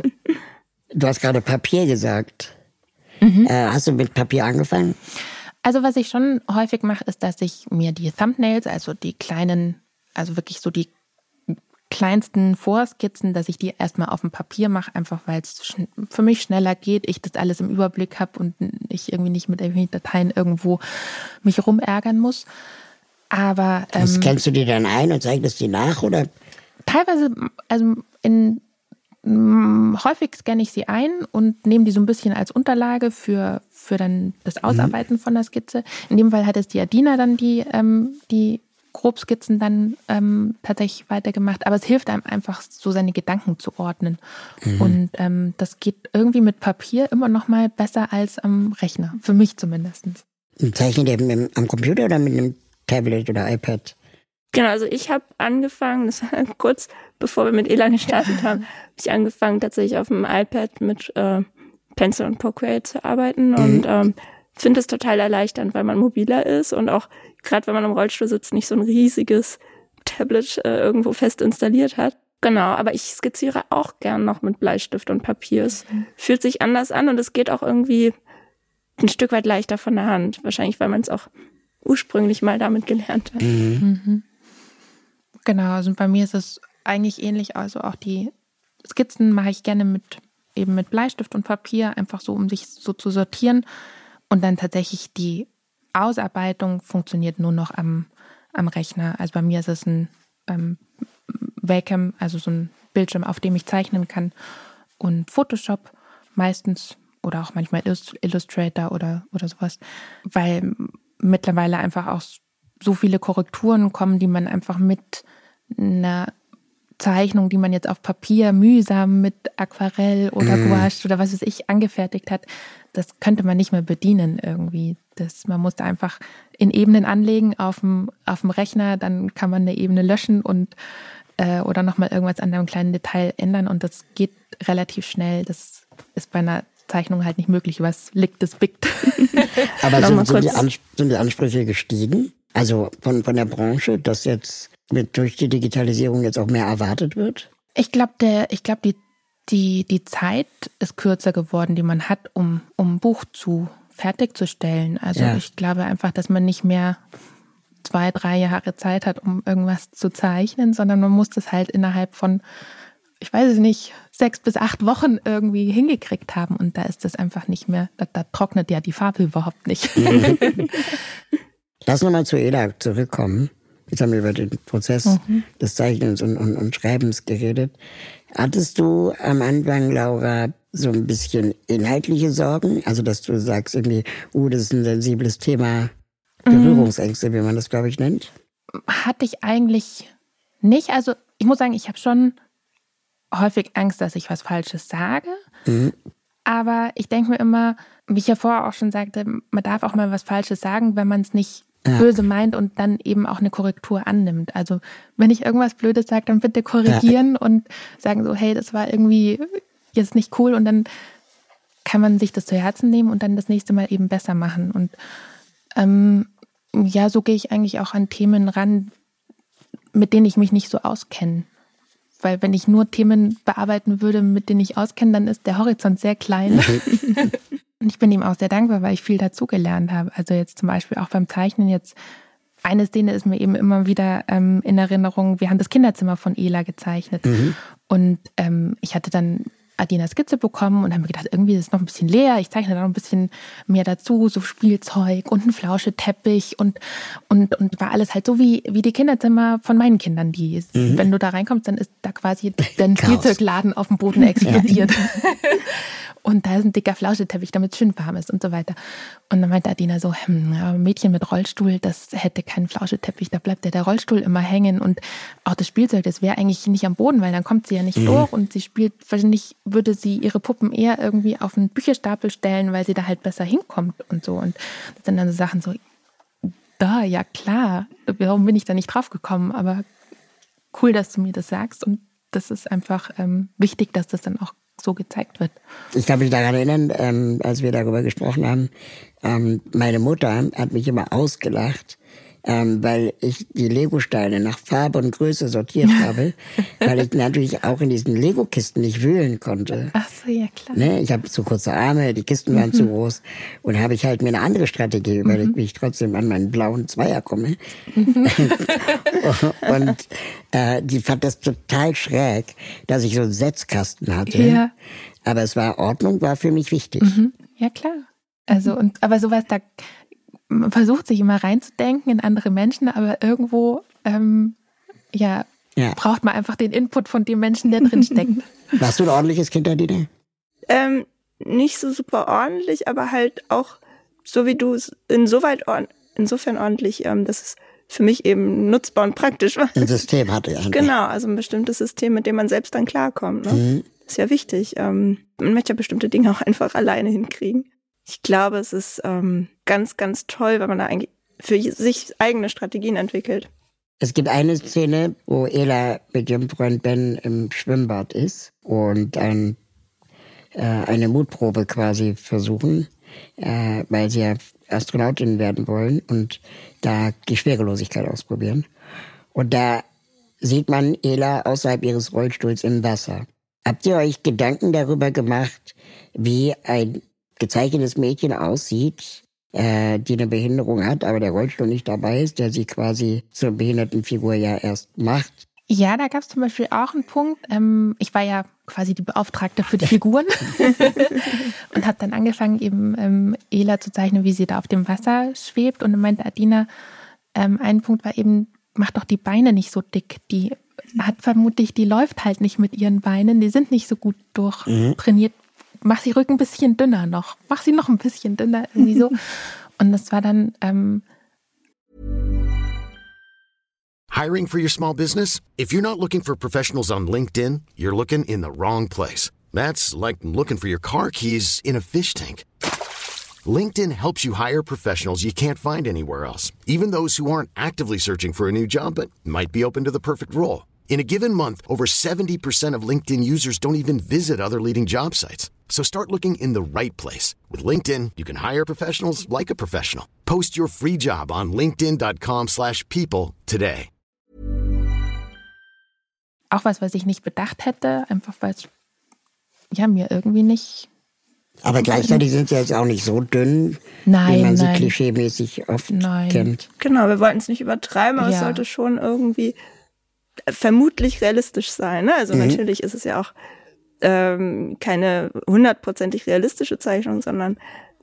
Du hast gerade Papier gesagt. Hast du mit Papier angefangen? Also was ich schon häufig mache, ist, dass ich mir die Thumbnails, also die kleinen, also wirklich so die kleinsten Vorskizzen, dass ich die erstmal auf dem Papier mache, einfach weil es für mich schneller geht, ich das alles im Überblick habe und ich irgendwie nicht mit irgendwelchen Dateien irgendwo mich rumärgern muss. Aber scannst du die dann ein und zeigst die nach, oder? Teilweise, also häufig scanne ich sie ein und nehme die so ein bisschen als Unterlage für dann das Ausarbeiten von der Skizze. In dem Fall hat es die Adina dann die Grobskizzen dann tatsächlich weitergemacht. Aber es hilft einem einfach, so seine Gedanken zu ordnen. Und das geht irgendwie mit Papier immer noch mal besser als am Rechner. Für mich zumindest. Zeichnet ihr am Computer oder mit einem Tablet oder iPad? Genau, also ich habe angefangen, das war kurz bevor wir mit Elan gestartet haben, habe ich angefangen tatsächlich auf dem iPad mit Pencil und Procreate zu arbeiten und finde es total erleichternd, weil man mobiler ist und auch gerade wenn man im Rollstuhl sitzt, nicht so ein riesiges Tablet irgendwo fest installiert hat. Genau, aber ich skizziere auch gern noch mit Bleistift und Papier. Es fühlt sich anders an und es geht auch irgendwie ein Stück weit leichter von der Hand. Wahrscheinlich, weil man es auch ursprünglich mal damit gelernt hat. Genau, also bei mir ist es eigentlich ähnlich, also auch die Skizzen mache ich gerne mit Bleistift und Papier, einfach so, um sich so zu sortieren. Und dann tatsächlich die Ausarbeitung funktioniert nur noch am Rechner. Also bei mir ist es ein Wacom, also so ein Bildschirm, auf dem ich zeichnen kann. Und Photoshop meistens oder auch manchmal Illustrator oder sowas. Weil mittlerweile einfach auch so viele Korrekturen kommen, die man einfach mit einer Zeichnung, die man jetzt auf Papier mühsam mit Aquarell oder Gouache oder was weiß ich angefertigt hat, das könnte man nicht mehr bedienen irgendwie. Man muss da einfach in Ebenen anlegen auf dem Rechner, dann kann man eine Ebene löschen und oder nochmal irgendwas an einem kleinen Detail ändern und das geht relativ schnell. Das ist bei einer Zeichnung halt nicht möglich, was liegt, das biegt. Aber sind die Ansprüche gestiegen? Also von der Branche, dass jetzt durch die Digitalisierung jetzt auch mehr erwartet wird? Ich glaube, die Zeit ist kürzer geworden, die man hat, um ein Buch fertigzustellen. Also ich glaube einfach, dass man nicht mehr 2-3 Jahre Zeit hat, um irgendwas zu zeichnen, sondern man muss das halt innerhalb von, ich weiß es nicht, 6 bis 8 Wochen irgendwie hingekriegt haben. Und da ist das einfach nicht mehr, da trocknet ja die Farbe überhaupt nicht. Lass nochmal zu Ela zurückkommen. Jetzt haben wir über den Prozess des Zeichnens und Schreibens geredet. Hattest du am Anfang, Laura, so ein bisschen inhaltliche Sorgen? Also, dass du sagst irgendwie, das ist ein sensibles Thema, Berührungsängste, wie man das, glaube ich, nennt? Hatte ich eigentlich nicht. Also, ich muss sagen, ich habe schon häufig Angst, dass ich was Falsches sage. Aber ich denke mir immer, wie ich ja vorher auch schon sagte, man darf auch mal was Falsches sagen, wenn man es nicht böse meint und dann eben auch eine Korrektur annimmt. Also wenn ich irgendwas Blödes sage, dann bitte korrigieren und sagen so, hey, das war irgendwie jetzt nicht cool und dann kann man sich das zu Herzen nehmen und dann das nächste Mal eben besser machen. Und so gehe ich eigentlich auch an Themen ran, mit denen ich mich nicht so auskenne. Weil wenn ich nur Themen bearbeiten würde, mit denen ich auskenne, dann ist der Horizont sehr klein. Und ich bin ihm auch sehr dankbar, weil ich viel dazugelernt habe. Also jetzt zum Beispiel auch beim Zeichnen jetzt, eine Szene ist mir eben immer wieder in Erinnerung, wir haben das Kinderzimmer von Ela gezeichnet. Und ich hatte dann Adina Skizze bekommen und habe mir gedacht, irgendwie ist es noch ein bisschen leer, ich zeichne da noch ein bisschen mehr dazu, so Spielzeug und ein Flauscheteppich und war alles halt so wie die Kinderzimmer von meinen Kindern, die, wenn du da reinkommst, dann ist da quasi dein Spielzeugladen auf dem Boden explodiert. Und da ist ein dicker Flauscheteppich, damit es schön warm ist und so weiter. Und dann meinte Adina so, Mädchen mit Rollstuhl, das hätte keinen Flauscheteppich, da bleibt ja der Rollstuhl immer hängen und auch das Spielzeug, das wäre eigentlich nicht am Boden, weil dann kommt sie ja nicht durch und sie spielt, wahrscheinlich würde sie ihre Puppen eher irgendwie auf einen Bücherstapel stellen, weil sie da halt besser hinkommt und so. Und das sind dann so Sachen so, ja klar, warum bin ich da nicht drauf gekommen, aber cool, dass du mir das sagst und das ist einfach wichtig, dass das dann auch so gezeigt wird. Ich kann mich daran erinnern, als wir darüber gesprochen haben, meine Mutter hat mich immer ausgelacht, weil ich die Lego-Steine nach Farbe und Größe sortiert habe, weil ich natürlich auch in diesen Lego-Kisten nicht wühlen konnte. Ach so, ja klar. Ne? Ich habe zu kurze Arme, die Kisten waren zu groß und habe ich halt mir eine andere Strategie überlegt, wie ich trotzdem an meinen blauen Zweier komme. Und die fand das total schräg, dass ich so einen Setzkasten hatte. Ja. Aber Ordnung war für mich wichtig. Ja klar. Also aber sowas, da man versucht sich immer reinzudenken in andere Menschen, aber irgendwo braucht man einfach den Input von dem Menschen, der drin steckt. Warst du ein ordentliches Kind, Adina? Nicht so super ordentlich, aber halt auch so wie du es insofern ordentlich, dass es für mich eben nutzbar und praktisch war. Ein System hatte ja. Genau, also ein bestimmtes System, mit dem man selbst dann klarkommt. Ne? Ist ja wichtig. Man möchte ja bestimmte Dinge auch einfach alleine hinkriegen. Ich glaube, es ist ganz, ganz toll, wenn man da eigentlich für sich eigene Strategien entwickelt. Es gibt eine Szene, wo Ela mit ihrem Freund Ben im Schwimmbad ist und eine Mutprobe quasi versuchen, weil sie ja Astronautin werden wollen und da die Schwerelosigkeit ausprobieren. Und da sieht man Ela außerhalb ihres Rollstuhls im Wasser. Habt ihr euch Gedanken darüber gemacht, wie ein gezeichnetes Mädchen aussieht, die eine Behinderung hat, aber der Rollstuhl nicht dabei ist, der sie quasi zur Behindertenfigur ja erst macht? Ja, da gab es zum Beispiel auch einen Punkt. Ich war ja quasi die Beauftragte für die Figuren und habe dann angefangen, eben Ela zu zeichnen, wie sie da auf dem Wasser schwebt. Und dann meinte Adina, ein Punkt war eben, mach doch die Beine nicht so dick. Die läuft halt nicht mit ihren Beinen, die sind nicht so gut durchtrainiert. Mach sie Rücken ein bisschen dünner noch. Mach sie noch ein bisschen dünner, irgendwie so. Und das war dann... Hiring for your small business? If you're not looking for professionals on LinkedIn, you're looking in the wrong place. That's like looking for your car keys in a fish tank. LinkedIn helps you hire professionals you can't find anywhere else, even those who aren't actively searching for a new job but might be open to the perfect role. In a given month, over 70% of LinkedIn users don't even visit other leading job sites. So start looking in the right place. With LinkedIn, you can hire professionals like a professional. Post your free job on linkedin.com/people today. Auch was ich nicht bedacht hätte, einfach weil es mir irgendwie nicht... Aber gleichzeitig sind sie jetzt auch nicht so dünn, wie man sie klischeemäßig oft kennt. Genau, wir wollten es nicht übertreiben, aber es sollte schon irgendwie vermutlich realistisch sein. Ne? Also natürlich ist es ja auch keine 100% realistische Zeichnung, sondern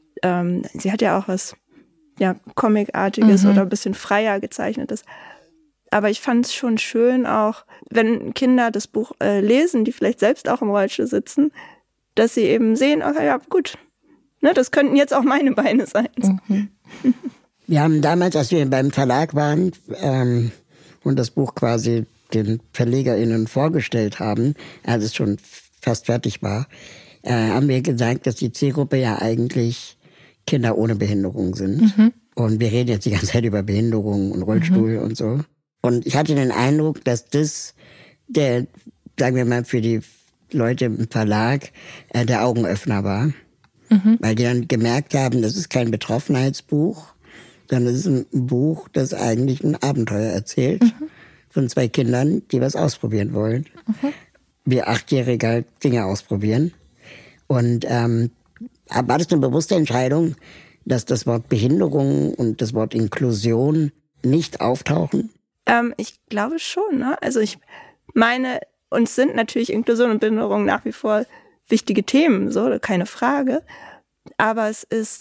sie hat ja auch was Comic-artiges oder ein bisschen freier gezeichnetes. Aber ich fand es schon schön auch, wenn Kinder das Buch lesen, die vielleicht selbst auch im Rollstuhl sitzen, dass sie eben sehen, okay, ja gut, ne, das könnten jetzt auch meine Beine sein. Mhm. Wir haben damals, als wir beim Verlag waren und das Buch quasi den VerlegerInnen vorgestellt haben, als es schon fast fertig war, haben wir gesagt, dass die Zielgruppe ja eigentlich Kinder ohne Behinderung sind. Mhm. Und wir reden jetzt die ganze Zeit über Behinderung und Rollstuhl und so. Und ich hatte den Eindruck, dass das sagen wir mal, für die Leute im Verlag der Augenöffner war. Mhm. Weil die dann gemerkt haben, das ist kein Betroffenheitsbuch, sondern es ist ein Buch, das eigentlich ein Abenteuer erzählt von zwei Kindern, die was ausprobieren wollen. Mhm. Wie 8-Jährige halt Dinge ausprobieren. Und war das eine bewusste Entscheidung, dass das Wort Behinderung und das Wort Inklusion nicht auftauchen? Ich glaube schon. Ne? Also ich meine, uns sind natürlich Inklusion und Behinderung nach wie vor wichtige Themen, so keine Frage. Aber es ist,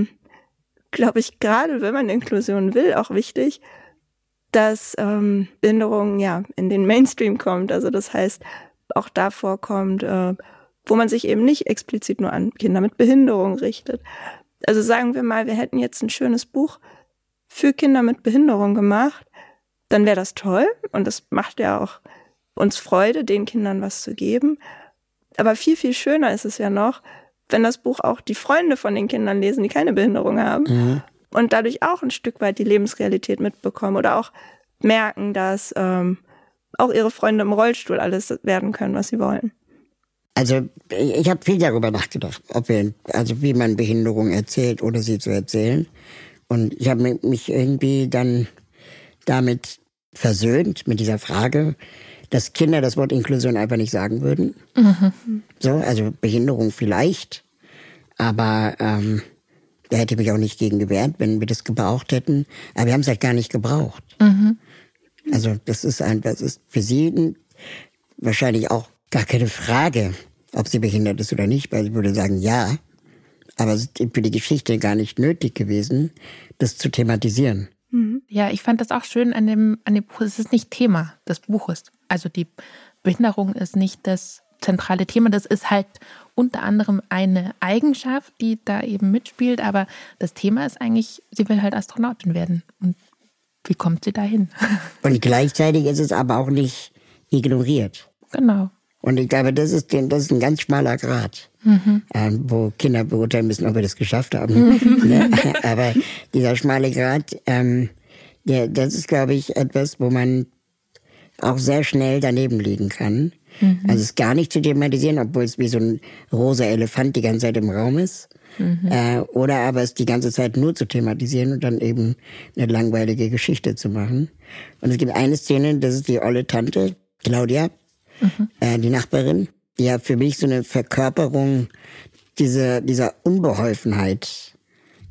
glaube ich, gerade wenn man Inklusion will, auch wichtig, dass Behinderung in den Mainstream kommt. Also das heißt, auch da vorkommt, wo man sich eben nicht explizit nur an Kinder mit Behinderung richtet. Also sagen wir mal, wir hätten jetzt ein schönes Buch für Kinder mit Behinderung gemacht, dann wäre das toll und das macht ja auch uns Freude, den Kindern was zu geben. Aber viel, viel schöner ist es ja noch, wenn das Buch auch die Freunde von den Kindern lesen, die keine Behinderung haben und dadurch auch ein Stück weit die Lebensrealität mitbekommen oder auch merken, dass auch ihre Freunde im Rollstuhl alles werden können, was sie wollen. Also ich habe viel darüber nachgedacht, wie man Behinderung erzählt oder sie zu erzählen. Und ich habe mich irgendwie dann damit versöhnt, mit dieser Frage, dass Kinder das Wort Inklusion einfach nicht sagen würden. Mhm. So, also Behinderung vielleicht, aber da hätte ich mich auch nicht gegen gewehrt, wenn wir das gebraucht hätten. Aber wir haben es halt gar nicht gebraucht. Mhm. Also das ist für sie wahrscheinlich auch gar keine Frage, ob sie behindert ist oder nicht, weil sie würde sagen, ja. Aber es ist für die Geschichte gar nicht nötig gewesen, das zu thematisieren. Ja, ich fand das auch schön an dem Buch. Es ist nicht Thema des Buches. Also die Behinderung ist nicht das zentrale Thema. Das ist halt unter anderem eine Eigenschaft, die da eben mitspielt. Aber das Thema ist eigentlich, sie will halt Astronautin werden. Und wie kommt sie dahin? Und gleichzeitig ist es aber auch nicht ignoriert. Genau. Und ich glaube, das ist ein ganz schmaler Grat, wo Kinder beurteilen müssen, ob wir das geschafft haben. Ne? Aber dieser schmale Grat, das ist, glaube ich, etwas, wo man auch sehr schnell daneben liegen kann. Also es gar nicht zu thematisieren, obwohl es wie so ein rosa Elefant die ganze Zeit im Raum ist. Oder aber es die ganze Zeit nur zu thematisieren und dann eben eine langweilige Geschichte zu machen. Und es gibt eine Szene, das ist die olle Tante, Claudia, die Nachbarin, die ja für mich so eine Verkörperung dieser Unbeholfenheit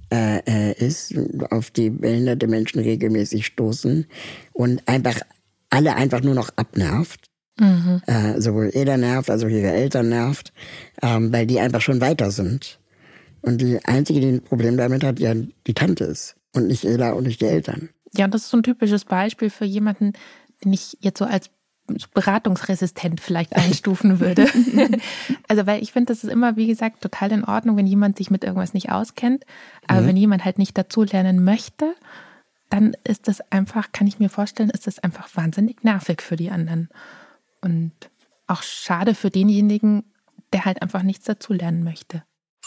ist, auf die behinderte Menschen regelmäßig stoßen und einfach alle einfach nur noch abnervt. Sowohl Eda nervt, also ihre Eltern nervt, weil die einfach schon weiter sind. Und die Einzige, die ein Problem damit hat, ja die Tante ist und nicht Eda und nicht die Eltern. Ja, und das ist so ein typisches Beispiel für jemanden, den ich jetzt so als beratungsresistent vielleicht einstufen würde. Also weil ich finde, das ist immer, wie gesagt, total in Ordnung, wenn jemand sich mit irgendwas nicht auskennt. Aber wenn jemand halt nicht dazulernen möchte, dann ist das einfach, kann ich mir vorstellen, ist das einfach wahnsinnig nervig für die anderen. Und auch schade für denjenigen, der halt einfach nichts dazulernen möchte.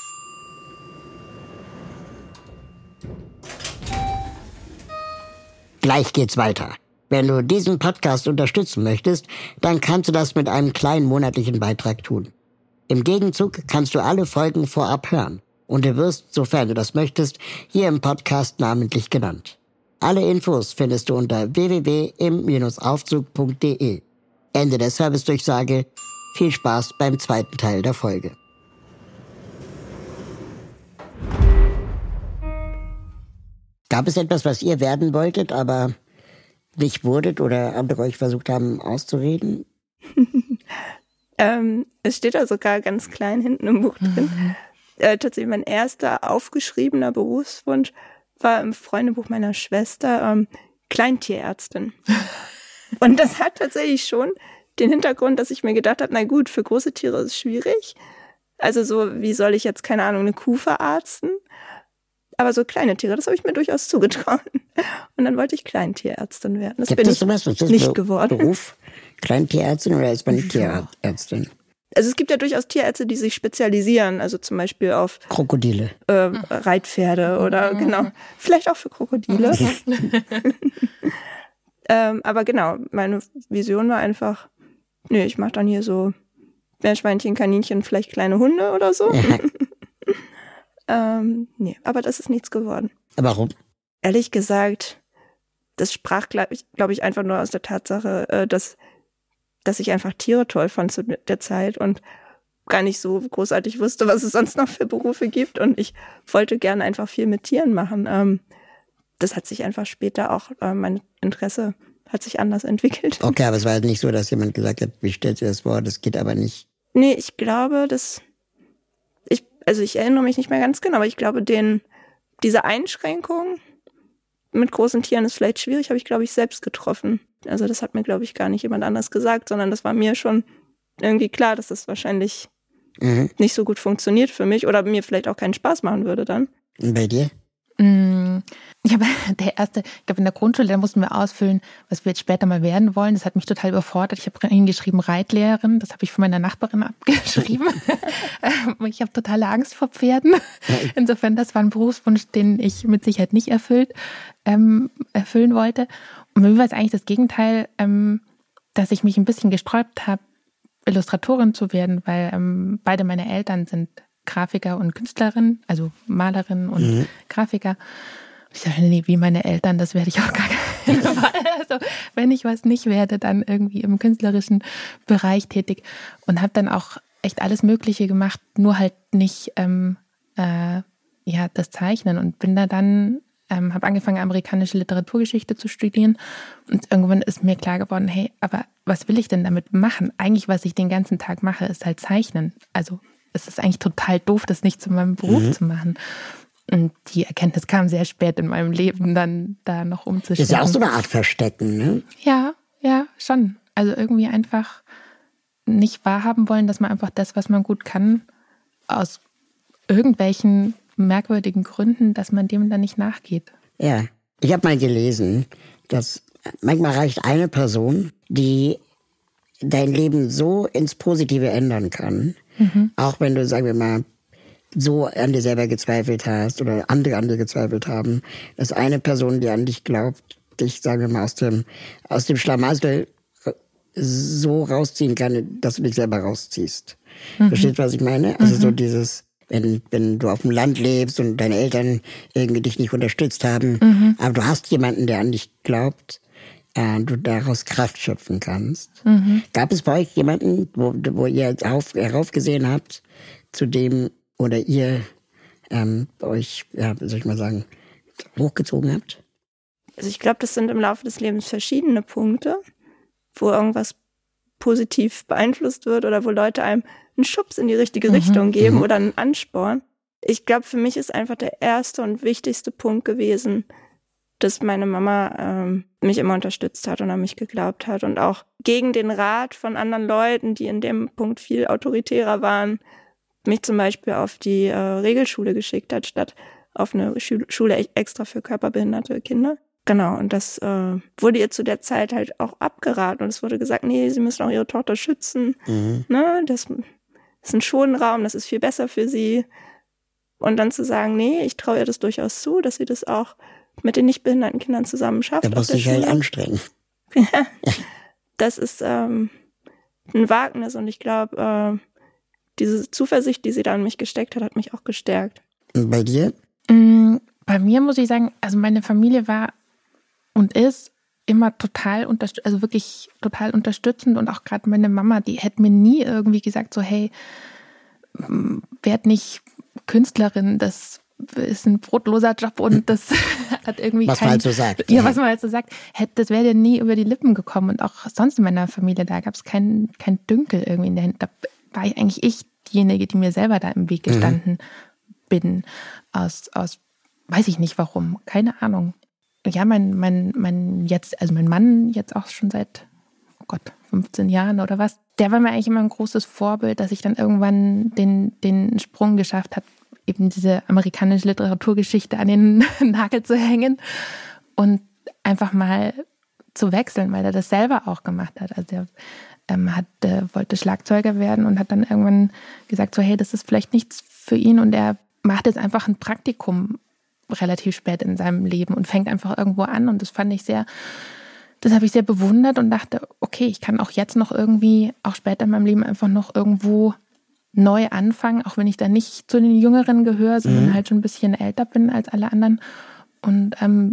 Gleich geht's weiter. Wenn du diesen Podcast unterstützen möchtest, dann kannst du das mit einem kleinen monatlichen Beitrag tun. Im Gegenzug kannst du alle Folgen vorab hören und du wirst, sofern du das möchtest, hier im Podcast namentlich genannt. Alle Infos findest du unter www.im-aufzug.de. Ende der Servicedurchsage. Viel Spaß beim zweiten Teil der Folge. Gab es etwas, was ihr werden wolltet, aber nicht wurdet oder andere euch versucht haben auszureden? Es steht da sogar ganz klein hinten im Buch drin. Tatsächlich mein erster aufgeschriebener Berufswunsch war im Freundebuch meiner Schwester Kleintierärztin. Und das hat tatsächlich schon den Hintergrund, dass ich mir gedacht habe, na gut, für große Tiere ist es schwierig. Also so, wie soll ich jetzt, keine Ahnung, eine Kuh verarzten? Aber so kleine Tiere, das habe ich mir durchaus zugetraut. Und dann wollte ich Kleintierärztin werden. Das bin ich nicht geworden. Beruf? Kleintierärztin oder ist man nicht Tierärztin? Also es gibt ja durchaus Tierärzte, die sich spezialisieren, also zum Beispiel auf Krokodile, Reitpferde oder genau, vielleicht auch für Krokodile. Aber genau, meine Vision war einfach, ich mache dann hier so Meerschweinchen, Kaninchen, vielleicht kleine Hunde oder so. Aber das ist nichts geworden. Warum? Ehrlich gesagt, das sprach, glaube ich, einfach nur aus der Tatsache, dass ich einfach Tiere toll fand zu der Zeit und gar nicht so großartig wusste, was es sonst noch für Berufe gibt. Und ich wollte gerne einfach viel mit Tieren machen. Das hat sich einfach später auch, mein Interesse hat sich anders entwickelt. Okay, aber es war halt nicht so, dass jemand gesagt hat, wie stellst du das vor, das geht aber nicht. Nee, ich glaube, ich erinnere mich nicht mehr ganz genau, aber ich glaube, diese Einschränkung mit großen Tieren ist vielleicht schwierig, habe ich, glaube ich, selbst getroffen. Also das hat mir, glaube ich, gar nicht jemand anders gesagt, sondern das war mir schon irgendwie klar, dass das wahrscheinlich nicht so gut funktioniert für mich oder mir vielleicht auch keinen Spaß machen würde dann. Und bei dir? Ich glaube, in der Grundschule, da mussten wir ausfüllen, was wir jetzt später mal werden wollen. Das hat mich total überfordert. Ich habe hingeschrieben Reitlehrerin, das habe ich von meiner Nachbarin abgeschrieben. Ich habe totale Angst vor Pferden. Insofern, das war ein Berufswunsch, den ich mit Sicherheit nicht erfüllen wollte. Und bei mir war es eigentlich das Gegenteil, dass ich mich ein bisschen gesträubt habe, Illustratorin zu werden, weil beide meine Eltern sind Grafiker und Künstlerin, also Malerin und Grafiker. Ich dachte, nee, wie meine Eltern, das werde ich auch gar keinen Fall. Also wenn ich was nicht werde, dann irgendwie im künstlerischen Bereich tätig und habe dann auch echt alles Mögliche gemacht, nur halt nicht das Zeichnen und bin da dann, habe angefangen, amerikanische Literaturgeschichte zu studieren und irgendwann ist mir klar geworden, hey, aber was will ich denn damit machen? Eigentlich, was ich den ganzen Tag mache, ist halt Zeichnen. Also es ist eigentlich total doof, das nicht zu meinem Beruf zu machen. Und die Erkenntnis kam sehr spät in meinem Leben, dann da noch umzustecken. Das ist ja auch so eine Art Verstecken, ne? Ja, schon. Also irgendwie einfach nicht wahrhaben wollen, dass man einfach das, was man gut kann, aus irgendwelchen merkwürdigen Gründen, dass man dem dann nicht nachgeht. Ja, ich habe mal gelesen, dass manchmal reicht eine Person, die dein Leben so ins Positive ändern kann, auch wenn du, sagen wir mal, so an dir selber gezweifelt hast oder andere an dir gezweifelt haben, dass eine Person, die an dich glaubt, dich, sagen wir mal, aus dem Schlamassel so rausziehen kann, dass du dich selber rausziehst. Versteht, was ich meine? Also so dieses, wenn du auf dem Land lebst und deine Eltern irgendwie dich nicht unterstützt haben, aber du hast jemanden, der an dich glaubt, du daraus Kraft schöpfen kannst. Gab es bei euch jemanden, wo ihr heraufgesehen habt, zu dem oder ihr euch, wie soll ich mal sagen, hochgezogen habt? Also ich glaube, das sind im Laufe des Lebens verschiedene Punkte. wo irgendwas positiv beeinflusst wird oder wo Leute einem einen Schubs in die richtige Richtung geben oder einen Ansporn. Ich glaube, für mich ist einfach der erste und wichtigste Punkt gewesen, dass meine Mama mich immer unterstützt hat und an mich geglaubt hat und auch gegen den Rat von anderen Leuten, die in dem Punkt viel autoritärer waren, mich zum Beispiel auf die Regelschule geschickt hat, statt auf eine Schule extra für körperbehinderte Kinder. Genau, und das wurde ihr zu der Zeit halt auch abgeraten und es wurde gesagt, nee, sie müssen auch ihre Tochter schützen. Ne, das ist ein Schonraum, das ist viel besser für sie. Und dann zu sagen, nee, ich traue ihr das durchaus zu, dass sie das auch mit den nicht behinderten Kindern zusammen schafft. Da muss ich halt anstrengen. Das ist ein Wagnis und ich glaube, diese Zuversicht, die sie da in mich gesteckt hat, hat mich auch gestärkt. Und bei dir? Bei mir muss ich sagen, also meine Familie war und ist immer total also wirklich total unterstützend und auch gerade meine Mama, die hätte mir nie irgendwie gesagt so, hey, werd nicht Künstlerin, das ist ein brotloser Job und das hat irgendwie was man halt so sagt. Ja, was man halt so sagt. Das wäre dir nie über die Lippen gekommen und auch sonst in meiner Familie, da gab es kein Dünkel irgendwie in der Hand. Da war eigentlich diejenige, die mir selber da im Weg gestanden bin. Aus weiß ich nicht warum, keine Ahnung. Ja, mein Mann jetzt auch schon seit, 15 Jahren oder was, der war mir eigentlich immer ein großes Vorbild, dass ich dann irgendwann den Sprung geschafft habe, eben diese amerikanische Literaturgeschichte an den Nagel zu hängen und einfach mal zu wechseln, weil er das selber auch gemacht hat. Also er wollte Schlagzeuger werden und hat dann irgendwann gesagt, so hey, das ist vielleicht nichts für ihn und er macht jetzt einfach ein Praktikum relativ spät in seinem Leben und fängt einfach irgendwo an und das habe ich sehr bewundert und dachte, okay, ich kann auch jetzt noch irgendwie, auch später in meinem Leben einfach noch irgendwo neu anfangen, auch wenn ich da nicht zu den Jüngeren gehöre, sondern halt schon ein bisschen älter bin als alle anderen. Und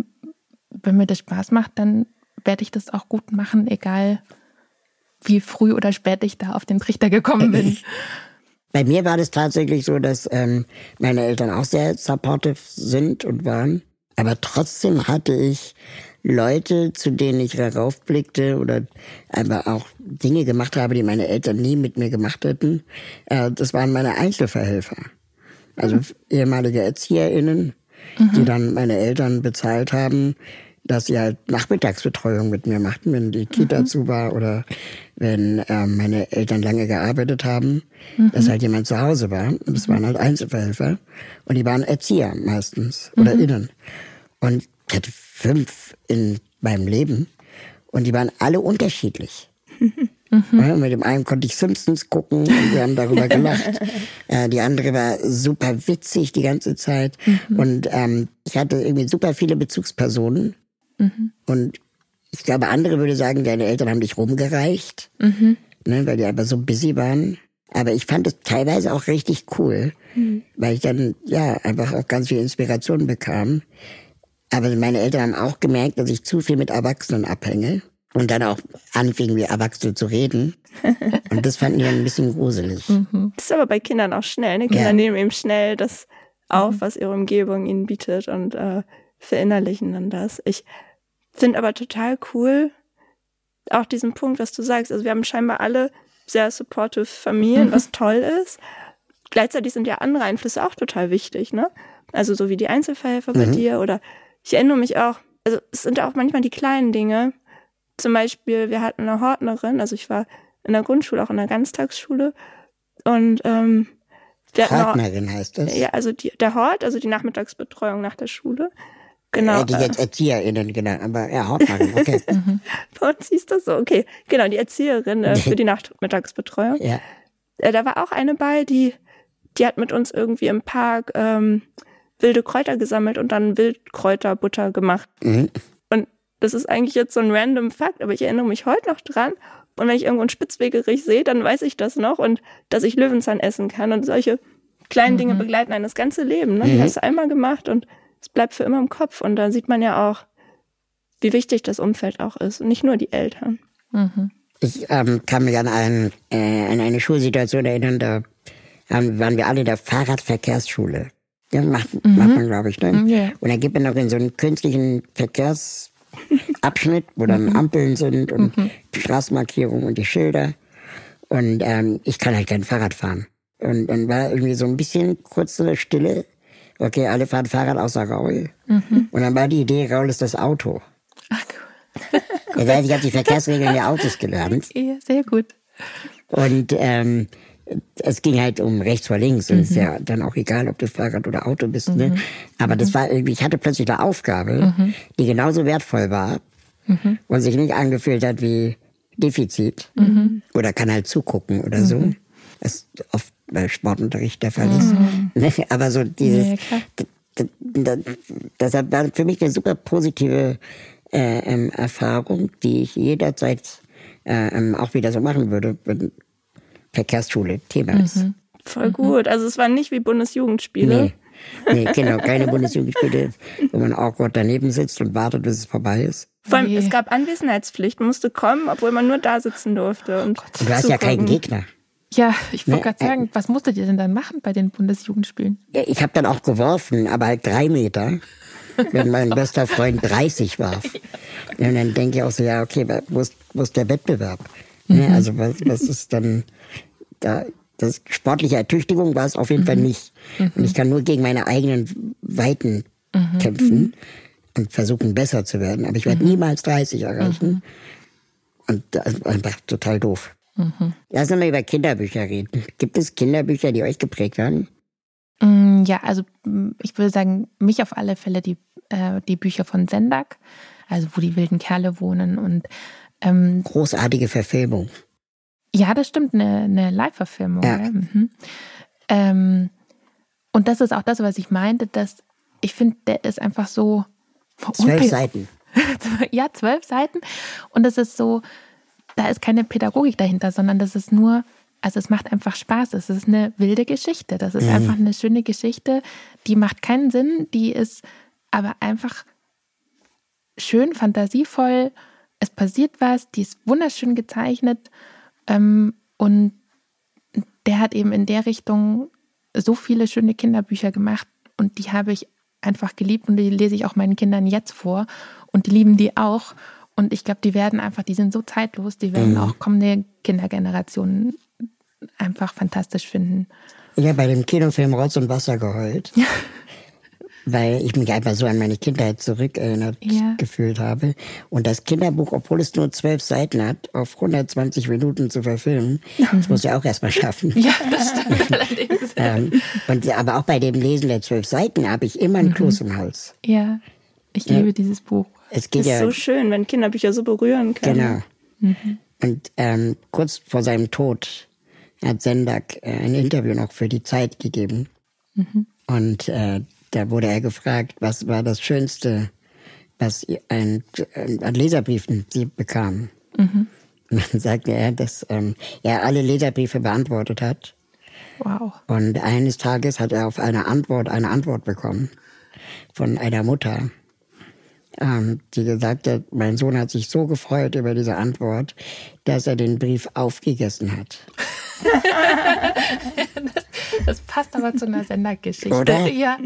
wenn mir das Spaß macht, dann werde ich das auch gut machen, egal wie früh oder spät ich da auf den Trichter gekommen bin. Bei mir war das tatsächlich so, dass meine Eltern auch sehr supportive sind und waren. Aber trotzdem hatte ich Leute, zu denen ich heraufblickte oder aber auch Dinge gemacht habe, die meine Eltern nie mit mir gemacht hätten. Das waren meine Einzelverhelfer. Also ehemalige ErzieherInnen, die dann meine Eltern bezahlt haben, dass sie halt Nachmittagsbetreuung mit mir machten, wenn die Kita zu war oder wenn meine Eltern lange gearbeitet haben, dass halt jemand zu Hause war. Und das waren halt Einzelverhelfer. Und die waren Erzieher meistens oder innen. Und ich hatte 5 in meinem Leben und die waren alle unterschiedlich. Ja, mit dem einen konnte ich Simpsons gucken und wir haben darüber gelacht. Die andere war super witzig die ganze Zeit. Und ich hatte irgendwie super viele Bezugspersonen. Und ich glaube, andere würde sagen, deine Eltern haben dich rumgereicht, ne, weil die einfach so busy waren. Aber ich fand es teilweise auch richtig cool, weil ich dann ja einfach auch ganz viel Inspiration bekam. Aber meine Eltern haben auch gemerkt, dass ich zu viel mit Erwachsenen abhänge und dann auch anfing, wie Erwachsene zu reden. Und das fanden die dann ein bisschen gruselig. Das ist aber bei Kindern auch schnell. Ne? Kinder nehmen eben schnell das auf, was ihre Umgebung ihnen bietet und verinnerlichen dann das. Ich finde aber total cool, auch diesen Punkt, was du sagst. Also wir haben scheinbar alle sehr supportive Familien, was toll ist. Gleichzeitig sind ja andere Einflüsse auch total wichtig, ne? Also so wie die Einzelverhelfer bei dir oder ich erinnere mich auch, also es sind auch manchmal die kleinen Dinge. Zum Beispiel, wir hatten eine Hortnerin, also ich war in der Grundschule, auch in der Ganztagsschule und Hortnerin heißt das? Ja, also der Hort, also die Nachmittagsbetreuung nach der Schule. Genau. Hätte ich jetzt ErzieherInnen genannt, aber ja, Hortnerin, okay. Bei uns hieß das so, okay. Genau, die Erzieherin für die Nachmittagsbetreuung. Ja. Da war auch eine bei, die hat mit uns irgendwie im Park wilde Kräuter gesammelt und dann Wildkräuterbutter gemacht. Und das ist eigentlich jetzt so ein random Fakt, aber ich erinnere mich heute noch dran. Und wenn ich irgendwo einen Spitzwegerich sehe, dann weiß ich das noch und dass ich Löwenzahn essen kann. Und solche kleinen Dinge begleiten einen das ganze Leben. Ne? Die hast du einmal gemacht und es bleibt für immer im Kopf. Und da sieht man ja auch, wie wichtig das Umfeld auch ist und nicht nur die Eltern. Ich kann mich an eine Schulsituation erinnern, da waren wir alle in der Fahrradverkehrsschule. Ja, macht man, glaube ich. Ne? Yeah. Und dann geht man noch in so einen künstlichen Abschnitt, wo dann Ampeln sind und Straßenmarkierungen und die Schilder. Und ich kann halt kein Fahrrad fahren. Und dann war irgendwie so ein bisschen kurze Stille. Okay, alle fahren Fahrrad außer Raul. Und dann war die Idee, Raul ist das Auto. Ach, cool. Das heißt, ich habe die Verkehrsregeln der Autos gelernt. Ja, sehr gut. Und es ging halt um rechts vor links. Und es ist ja dann auch egal, ob du Fahrrad oder Auto bist. Ne? Aber das war irgendwie, ich hatte plötzlich eine Aufgabe, die genauso wertvoll war und sich nicht angefühlt hat wie Defizit. Oder kann halt zugucken oder so. Das oft bei Sportunterricht der Fall ist. Aber so dieses, das war für mich eine super positive Erfahrung, die ich jederzeit auch wieder so machen würde, wenn Verkehrsschule Thema ist. Voll gut. Also es war nicht wie Bundesjugendspiele. Nee, genau, keine Bundesjugendspiele, wo man awkward daneben sitzt und wartet, bis es vorbei ist. Vor allem, es gab Anwesenheitspflicht, man musste kommen, obwohl man nur da sitzen durfte. Und du hast ja keinen Gegner. Ja, ich wollte gerade sagen, was musstet ihr denn dann machen bei den Bundesjugendspielen? Ja, ich habe dann auch geworfen, aber halt 3 Meter, wenn mein bester Freund 30 warf. Und dann denke ich auch so, ja, okay, wo ist der Wettbewerb? Also was ist dann da? Das sportliche Ertüchtigung war es auf jeden Fall nicht. Und ich kann nur gegen meine eigenen Weiten kämpfen und versuchen, besser zu werden. Aber ich werde niemals 30 erreichen. Und das ist einfach total doof. Lass uns mal über Kinderbücher reden. Gibt es Kinderbücher, die euch geprägt haben? Ja, also ich würde sagen, mich auf alle Fälle die Bücher von Sendak, also wo die wilden Kerle wohnen. Und großartige Verfilmung. Ja, das stimmt, eine Live-Verfilmung. Ja. Ja. Und das ist auch das, was ich meinte, dass ich finde, der ist einfach so... 12 Seiten. Ja, 12 Seiten. Und es ist so, da ist keine Pädagogik dahinter, sondern das ist nur, also es macht einfach Spaß. Es ist eine wilde Geschichte. Das ist einfach eine schöne Geschichte, die macht keinen Sinn, die ist aber einfach schön, fantasievoll. Es passiert was, die ist wunderschön gezeichnet. Und der hat eben in der Richtung so viele schöne Kinderbücher gemacht und die habe ich einfach geliebt und die lese ich auch meinen Kindern jetzt vor und die lieben die auch und ich glaube, die sind so zeitlos, die werden auch kommende Kindergenerationen einfach fantastisch finden. Ich habe bei dem Kinofilm Rotz und Wasser geheult. Ja. Weil ich mich einfach so an meine Kindheit zurückerinnert gefühlt habe. Und das Kinderbuch, obwohl es nur 12 Seiten hat, auf 120 Minuten zu verfilmen, das muss ja auch erstmal schaffen. Ja, das stimmt allerdings. Aber auch bei dem Lesen der 12 Seiten habe ich immer einen Kloß im Hals. Ja, ich liebe dieses Buch. Es geht ist so schön, wenn Kinderbücher so berühren können. Genau. Und kurz vor seinem Tod hat Sendak ein Interview noch für die Zeit gegeben. Und da wurde er gefragt, was war das Schönste, was an Leserbriefen sie bekamen. Und dann sagte er, dass er alle Leserbriefe beantwortet hat. Wow. Und eines Tages hat er auf eine Antwort bekommen von einer Mutter, die gesagt hat, mein Sohn hat sich so gefreut über diese Antwort, dass er den Brief aufgegessen hat. Das passt aber zu einer Sendergeschichte. Oder? Ja.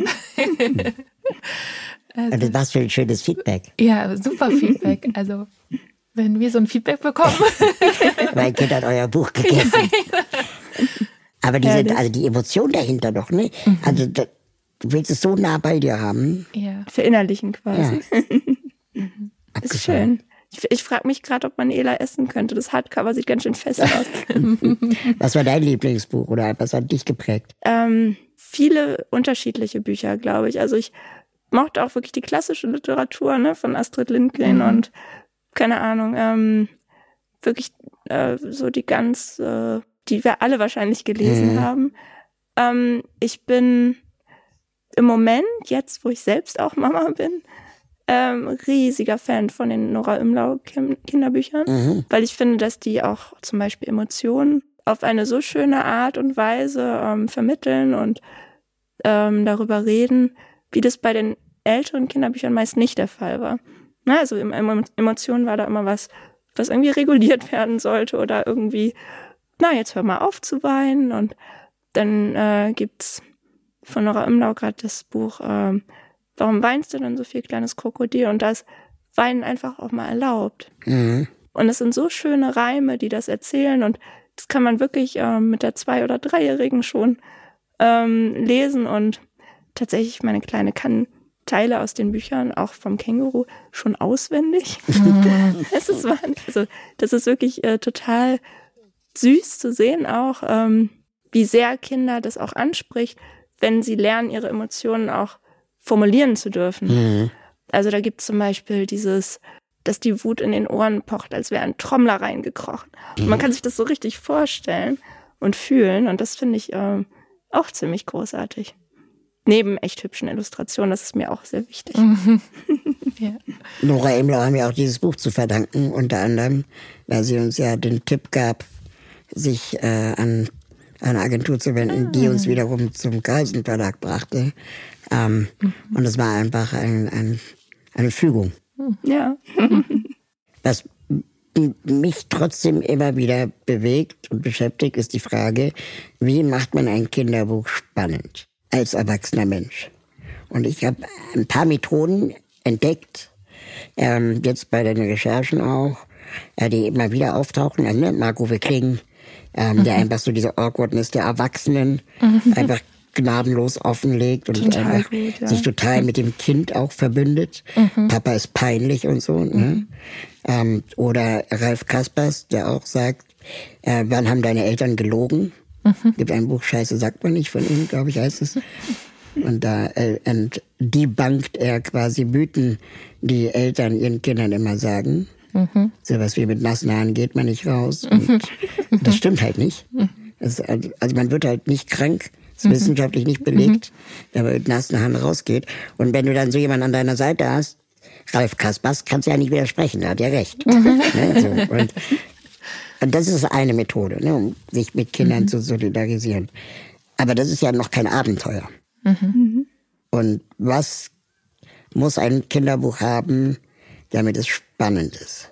Also, was für ein schönes Feedback. Ja, super Feedback. Also, wenn wir so ein Feedback bekommen. Mein Kind hat euer Buch gegessen. Aber die Emotion dahinter doch, ne? Also, du willst es so nah bei dir haben. Ja. Verinnerlichen quasi. Ja. Ist schön. Ich frage mich gerade, ob man Ela essen könnte. Das Hardcover sieht ganz schön fest aus. Was war dein Lieblingsbuch oder was hat dich geprägt? Viele unterschiedliche Bücher, glaube ich. Also ich mochte auch wirklich die klassische Literatur, ne, von Astrid Lindgren und keine Ahnung, wirklich so die ganz, die wir alle wahrscheinlich gelesen haben. Ich bin im Moment, jetzt wo ich selbst auch Mama bin, riesiger Fan von den Nora Imlau Kinderbüchern, weil ich finde, dass die auch zum Beispiel Emotionen auf eine so schöne Art und Weise vermitteln und darüber reden, wie das bei den älteren Kinderbüchern meist nicht der Fall war. Na, also Emotionen war da immer was irgendwie reguliert werden sollte oder irgendwie, jetzt hör mal auf zu weinen. Und dann gibt's von Nora Imlau gerade das Buch Warum weinst du denn so viel, kleines Krokodil? Und das Weinen einfach auch mal erlaubt. Und es sind so schöne Reime, die das erzählen und das kann man wirklich mit der 2- oder 3-Jährigen schon lesen und tatsächlich meine Kleine kann Teile aus den Büchern, auch vom Känguru, schon auswendig. Das ist wirklich total süß zu sehen auch, wie sehr Kinder das auch anspricht, wenn sie lernen, ihre Emotionen auch formulieren zu dürfen. Also da gibt es zum Beispiel dass die Wut in den Ohren pocht, als wäre ein Trommler reingekrochen. Und man kann sich das so richtig vorstellen und fühlen und das finde ich auch ziemlich großartig. Neben echt hübschen Illustrationen, das ist mir auch sehr wichtig. Ja. Nora Imlau haben ja auch dieses Buch zu verdanken, unter anderem, weil sie uns ja den Tipp gab, sich an eine Agentur zu wenden, die uns wiederum zum Carlsen Verlag brachte. Und es war einfach eine Fügung. Ja. Was mich trotzdem immer wieder bewegt und beschäftigt, ist die Frage, wie macht man ein Kinderbuch spannend als erwachsener Mensch? Und ich habe ein paar Methoden entdeckt, jetzt bei den Recherchen auch, die immer wieder auftauchen. Also Marc-Uwe Kling, der einfach so diese Awkwardness der Erwachsenen einfach gnadenlos offenlegt und einfach sich total mit dem Kind auch verbündet. Papa ist peinlich und so. Ne? Oder Ralf Kaspers, der auch sagt, wann haben deine Eltern gelogen? Gibt ein Buch, Scheiße sagt man nicht, von ihm, glaube ich, heißt es. Und da debunked er quasi Mythen, die Eltern ihren Kindern immer sagen. So was wie mit nassen Haaren geht man nicht raus. Und das stimmt halt nicht. Also man wird halt nicht krank, ist wissenschaftlich nicht belegt, wenn man mit nassen Haaren rausgeht. Und wenn du dann so jemanden an deiner Seite hast, Ralf Kaspers, kannst du ja nicht widersprechen, der hat ja recht. Ne, so. Und das ist eine Methode, ne, um sich mit Kindern zu solidarisieren. Aber das ist ja noch kein Abenteuer. Und was muss ein Kinderbuch haben, damit es spannend ist?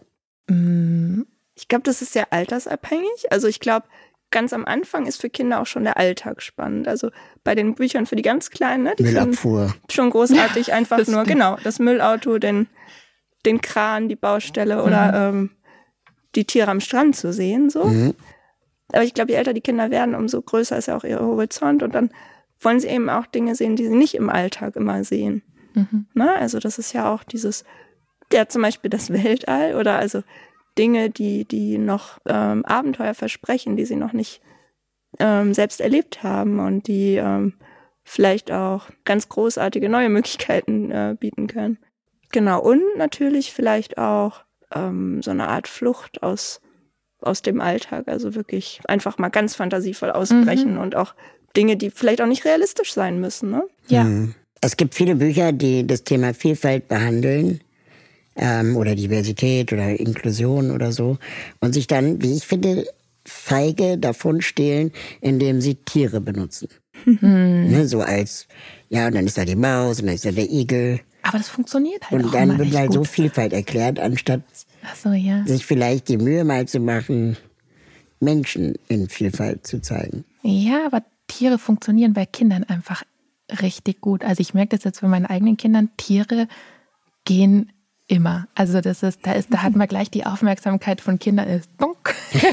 Ich glaube, das ist sehr altersabhängig. Also ich glaube, ganz am Anfang ist für Kinder auch schon der Alltag spannend. Also bei den Büchern für die ganz Kleinen, ne, die Müllabfuhr. Schon großartig, einfach nur, genau, das Müllauto, den Kran, die Baustelle oder die Tiere am Strand zu sehen. So. Aber ich glaube, je älter die Kinder werden, umso größer ist ja auch ihr Horizont und dann wollen sie eben auch Dinge sehen, die sie nicht im Alltag immer sehen. Na, also das ist ja auch zum Beispiel das Weltall oder also Dinge, die noch Abenteuer versprechen, die sie noch nicht selbst erlebt haben und die vielleicht auch ganz großartige neue Möglichkeiten bieten können. Genau, und natürlich vielleicht auch so eine Art Flucht aus dem Alltag, also wirklich einfach mal ganz fantasievoll ausbrechen und auch Dinge, die vielleicht auch nicht realistisch sein müssen. Ne? Ja. Es gibt viele Bücher, die das Thema Vielfalt behandeln, oder Diversität oder Inklusion oder so, und sich dann, wie ich finde, feige davon stehlen, indem sie Tiere benutzen. Ne, so als, ja, und dann ist da die Maus und dann ist da der Igel. Aber das funktioniert halt und auch dann immer wird echt halt so gut. Vielfalt erklärt, anstatt sich vielleicht die Mühe mal zu machen, Menschen in Vielfalt zu zeigen. Ja, aber Tiere funktionieren bei Kindern einfach richtig gut. Also ich merke das jetzt bei meinen eigenen Kindern, Tiere gehen immer. Also da hat man gleich die Aufmerksamkeit von Kindern ist donk.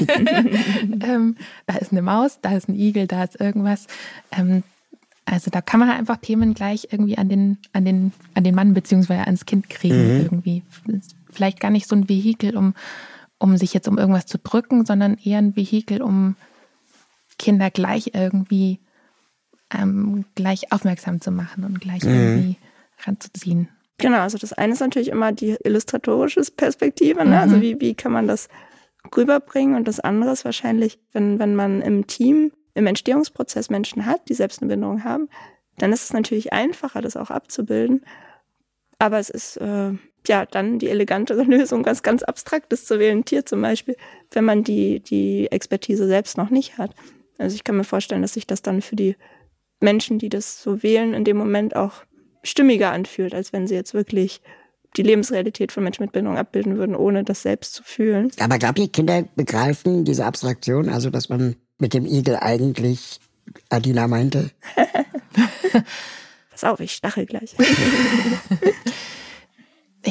Da ist eine Maus, da ist ein Igel, da ist irgendwas. Also da kann man halt einfach Themen gleich irgendwie an den Mann beziehungsweise ans Kind kriegen irgendwie. Vielleicht gar nicht so ein Vehikel, um sich jetzt um irgendwas zu drücken, sondern eher ein Vehikel, um Kinder gleich irgendwie gleich aufmerksam zu machen und gleich irgendwie ranzuziehen. Genau, also das eine ist natürlich immer die illustratorische Perspektive, ne? Also wie kann man das rüberbringen, und das andere ist wahrscheinlich, wenn man im Team, im Entstehungsprozess Menschen hat, die selbst eine Behinderung haben, dann ist es natürlich einfacher, das auch abzubilden. Aber es ist dann die elegantere Lösung, was ganz Abstraktes zu wählen, ein Tier zum Beispiel, wenn man die Expertise selbst noch nicht hat. Also ich kann mir vorstellen, dass sich das dann für die Menschen, die das so wählen, in dem Moment auch stimmiger anfühlt, als wenn sie jetzt wirklich die Lebensrealität von Menschen mit Behinderung abbilden würden, ohne das selbst zu fühlen. Aber glaubt ihr, Kinder begreifen diese Abstraktion, also dass man mit dem Igel eigentlich Adina meinte? Pass auf, ich stachel gleich. Ich glaube, das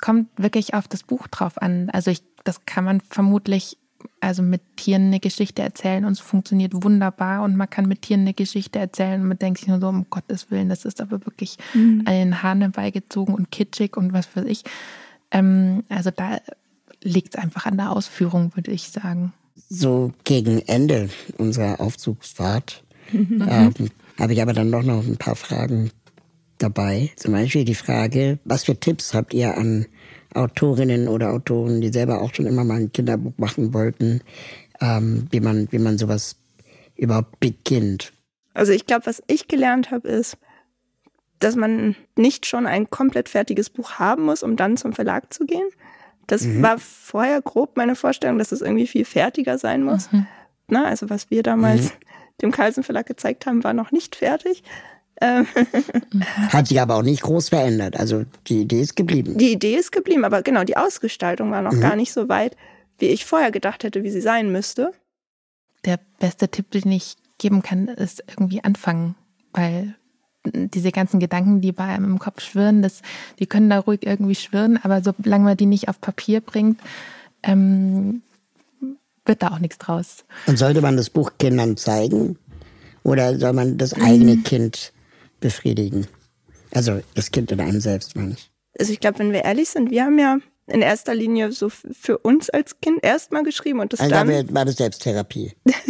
kommt wirklich auf das Buch drauf an. Also das kann man vermutlich mit Tieren eine Geschichte erzählen und es funktioniert wunderbar und man kann mit Tieren eine Geschichte erzählen und man denkt sich nur so, um Gottes Willen, das ist aber wirklich an den Haaren herbeigezogen und kitschig und was weiß ich. Also da liegt es einfach an der Ausführung, würde ich sagen. So gegen Ende unserer Aufzugsfahrt habe ich aber dann doch noch ein paar Fragen dabei. Zum Beispiel die Frage, was für Tipps habt ihr an Autorinnen oder Autoren, die selber auch schon immer mal ein Kinderbuch machen wollten, wie man sowas überhaupt beginnt? Also ich glaube, was ich gelernt habe, ist, dass man nicht schon ein komplett fertiges Buch haben muss, um dann zum Verlag zu gehen. Das war vorher grob meine Vorstellung, dass es irgendwie viel fertiger sein muss. Na, also was wir damals dem Carlsen Verlag gezeigt haben, war noch nicht fertig. Hat sich aber auch nicht groß verändert. Also die Idee ist geblieben. Die Idee ist geblieben, aber genau, die Ausgestaltung war noch gar nicht so weit, wie ich vorher gedacht hätte, wie sie sein müsste. Der beste Tipp, den ich geben kann, ist irgendwie anfangen, weil diese ganzen Gedanken, die bei einem im Kopf schwirren, die können da ruhig irgendwie schwirren, aber solange man die nicht auf Papier bringt, wird da auch nichts draus. Und sollte man das Buch Kindern zeigen oder soll man das eigene Kind befriedigen? Also das Kind in einem selbst, meine ich. Also ich glaube, wenn wir ehrlich sind, wir haben ja in erster Linie so für uns als Kind erstmal geschrieben und das also dann... war das Selbsttherapie.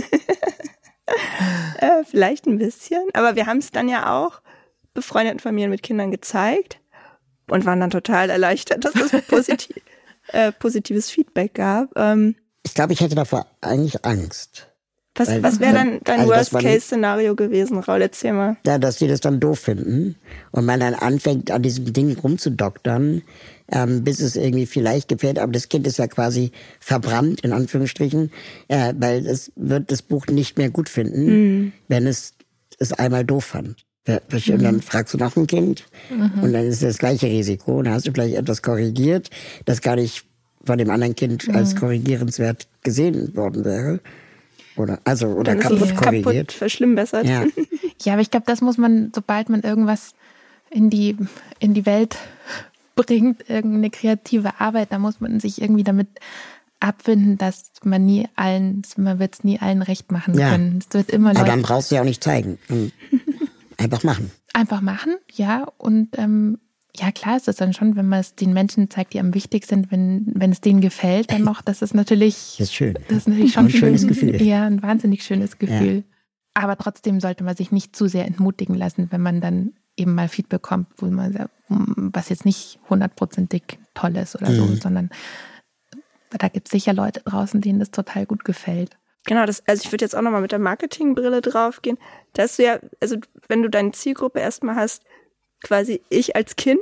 Vielleicht ein bisschen, aber wir haben es dann ja auch befreundeten Familien mit Kindern gezeigt und waren dann total erleichtert, dass es positives Feedback gab. Ich glaube, ich hätte davor eigentlich Angst. Was wäre dann dein Worst-Case-Szenario gewesen, Raul? Erzähl mal. Ja, dass die das dann doof finden und man dann anfängt, an diesem Ding rumzudoktern, bis es irgendwie vielleicht gefällt. Aber das Kind ist ja quasi verbrannt, in Anführungsstrichen, weil es wird das Buch nicht mehr gut finden, wenn es einmal doof fand. Und dann fragst du noch ein Kind und dann ist das gleiche Risiko. Dann hast du vielleicht etwas korrigiert, das gar nicht von dem anderen Kind als korrigierenswert gesehen worden wäre. Oder kaputt korrigiert. Kaputt verschlimmbessert. Ja. Ja, aber ich glaube, das muss man, sobald man irgendwas in die Welt bringt, irgendeine kreative Arbeit, da muss man sich irgendwie damit abfinden, dass man wird es nie allen recht machen können. Es wird immer aber dann brauchst du ja auch nicht zeigen. Einfach machen. Einfach machen, ja. Und ja, klar ist es dann schon, wenn man es den Menschen zeigt, die am wichtigsten sind, wenn es denen gefällt, dann noch, das ist natürlich... Das ist schön. Das ist natürlich schon ein schönes Gefühl. Ja, ein wahnsinnig schönes Gefühl. Ja. Aber trotzdem sollte man sich nicht zu sehr entmutigen lassen, wenn man dann eben mal Feedback bekommt, was jetzt nicht 100%ig toll ist oder so, sondern da gibt es sicher Leute draußen, denen das total gut gefällt. Genau, also ich würde jetzt auch nochmal mit der Marketingbrille draufgehen. Dass du ja, also wenn du deine Zielgruppe erstmal hast, quasi ich als Kind,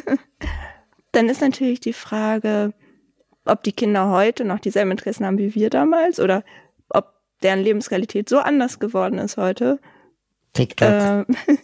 dann ist natürlich die Frage, ob die Kinder heute noch dieselben Interessen haben wie wir damals oder ob deren Lebensrealität so anders geworden ist heute, TikTok.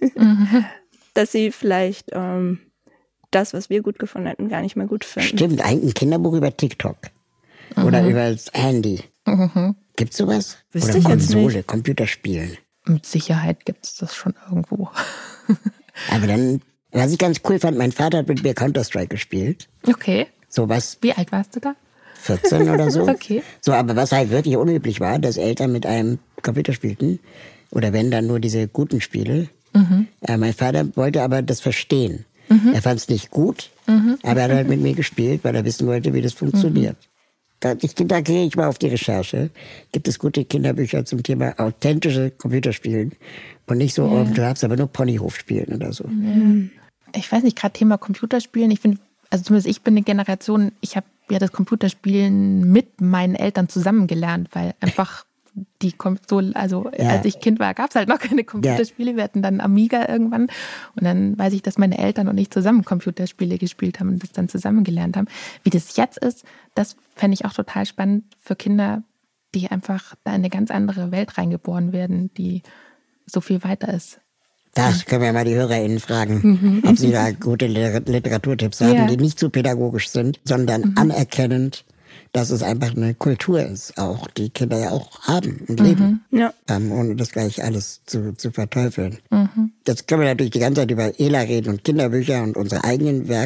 dass sie vielleicht das, was wir gut gefunden hätten, gar nicht mehr gut finden. Stimmt, eigentlich ein Kinderbuch über TikTok oder über das Handy. Gibt's sowas? Wüsste oder ich jetzt Konsole, nicht. Computerspielen. Mit Sicherheit gibt es das schon irgendwo. Aber dann, was ich ganz cool fand, mein Vater hat mit mir Counter-Strike gespielt. Okay. Sowas. Wie alt warst du da? 14 oder so. Okay. So, aber was halt wirklich unüblich war, dass Eltern mit einem Computer spielten. Oder wenn dann nur diese guten Spiele. Mein Vater wollte aber das verstehen. Er fand es nicht gut, aber er hat halt mit mir gespielt, weil er wissen wollte, wie das funktioniert. Da gehe ich mal auf die Recherche. Gibt es gute Kinderbücher zum Thema authentische Computerspielen und nicht so, du darfst aber nur Ponyhof spielen oder so. Ich weiß nicht, gerade Thema Computerspielen, ich finde, also zumindest ich bin eine Generation, ich habe ja das Computerspielen mit meinen Eltern zusammen gelernt, weil einfach die Konsole, also als ich Kind war, gab es halt noch keine Computerspiele. Wir hatten dann Amiga irgendwann und dann weiß ich, dass meine Eltern und ich zusammen Computerspiele gespielt haben und das dann zusammen gelernt haben. Wie das jetzt ist, das fände ich auch total spannend für Kinder, die einfach da in eine ganz andere Welt reingeboren werden, die so viel weiter ist. Da können wir mal die HörerInnen fragen, ob sie da gute Literaturtipps haben, die nicht zu pädagogisch sind, sondern anerkennend, dass es einfach eine Kultur ist, auch die Kinder ja auch haben und leben, ohne das gleich alles zu verteufeln. Jetzt können wir natürlich die ganze Zeit über ELA reden und Kinderbücher und unsere eigenen Werke.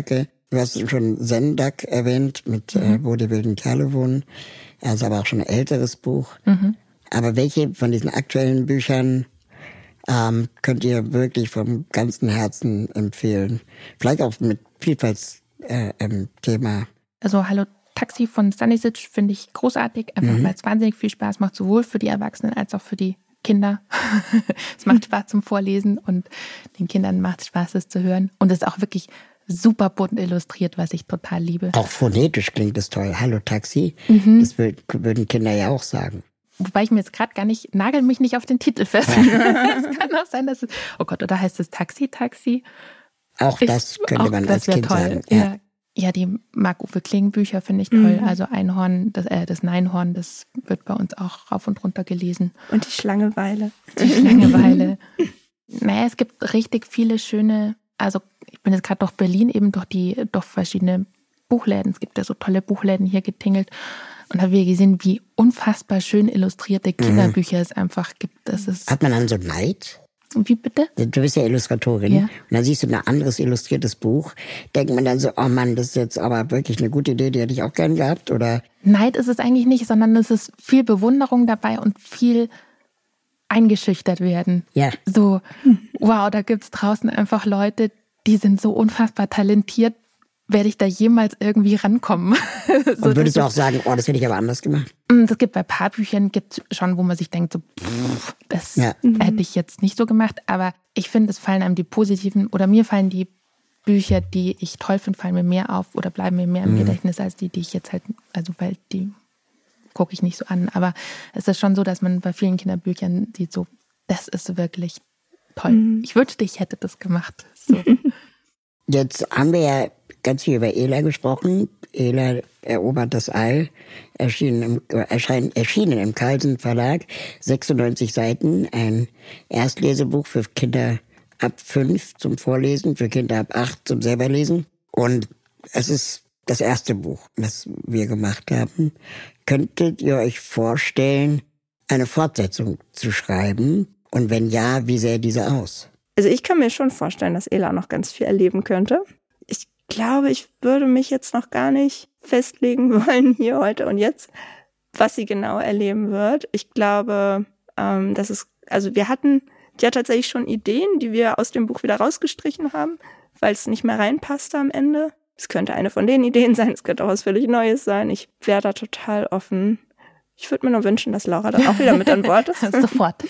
Du hast schon Sendak erwähnt, mit Wo die wilden Kerle wohnen. Also aber auch schon ein älteres Buch. Aber welche von diesen aktuellen Büchern könnt ihr wirklich vom ganzen Herzen empfehlen? Vielleicht auch mit Vielfaltsthema. Also Hallo Taxi von Stanisic finde ich großartig, einfach weil es wahnsinnig viel Spaß macht, sowohl für die Erwachsenen als auch für die Kinder. Es macht Spaß zum Vorlesen und den Kindern macht es Spaß, es zu hören. Und es ist auch wirklich super bunt illustriert, was ich total liebe. Auch phonetisch klingt es toll. Hallo Taxi, das würden Kinder ja auch sagen. Wobei ich mir jetzt gerade gar nicht, nagel mich nicht auf den Titel fest. Es kann auch sein, dass es, oh Gott, oder heißt es Taxi? Auch das könnte man als Kind toll. sagen. Ja, die Marc-Uwe Kling-Bücher finde ich toll. Also Einhorn, das Neinhorn, das wird bei uns auch rauf und runter gelesen. Und die Schlangeweile. Naja, es gibt richtig viele schöne, also ich bin jetzt gerade durch Berlin eben durch verschiedene Buchläden. Es gibt ja so tolle Buchläden hier getingelt. Und habe gesehen, wie unfassbar schön illustrierte Kinderbücher es einfach gibt. Hat man dann so Neid? Wie bitte? Du bist ja Illustratorin. Und dann siehst du ein anderes illustriertes Buch. Denkt man dann so, oh Mann, das ist jetzt aber wirklich eine gute Idee, die hätte ich auch gern gehabt, oder? Neid ist es eigentlich nicht, sondern es ist viel Bewunderung dabei und viel eingeschüchtert werden. Ja. So, wow, da gibt's draußen einfach Leute, die sind so unfassbar talentiert. Werde ich da jemals irgendwie rankommen? So, und würdest du auch sagen, oh, das hätte ich aber anders gemacht? Das gibt bei ein paar Büchern gibt's schon, wo man sich denkt, so, das hätte ich jetzt nicht so gemacht. Aber ich finde, es fallen einem die positiven, oder mir fallen die Bücher, die ich toll finde, fallen mir mehr auf oder bleiben mir mehr im Gedächtnis als die ich jetzt halt, also weil die gucke ich nicht so an. Aber es ist schon so, dass man bei vielen Kinderbüchern sieht, so, das ist wirklich toll. Ich wünschte, ich hätte das gemacht. So. Jetzt haben wir ja ganz viel über Ela gesprochen. Ela erobert das All, erschienen im Carlsen Verlag, 96 Seiten, ein Erstlesebuch für Kinder ab 5 zum Vorlesen, für Kinder ab 8 zum selberlesen. Und es ist das erste Buch, das wir gemacht haben. Könntet ihr euch vorstellen, eine Fortsetzung zu schreiben? Und wenn ja, wie sähe diese aus? Also ich kann mir schon vorstellen, dass Ela noch ganz viel erleben könnte. Ich glaube, ich würde mich jetzt noch gar nicht festlegen wollen, hier, heute und jetzt, was sie genau erleben wird. Ich glaube, die hat tatsächlich schon Ideen, die wir aus dem Buch wieder rausgestrichen haben, weil es nicht mehr reinpasste am Ende. Es könnte eine von den Ideen sein, es könnte auch was völlig Neues sein. Ich wäre da total offen. Ich würde mir nur wünschen, dass Laura dann auch wieder mit an Bord ist. Sofort.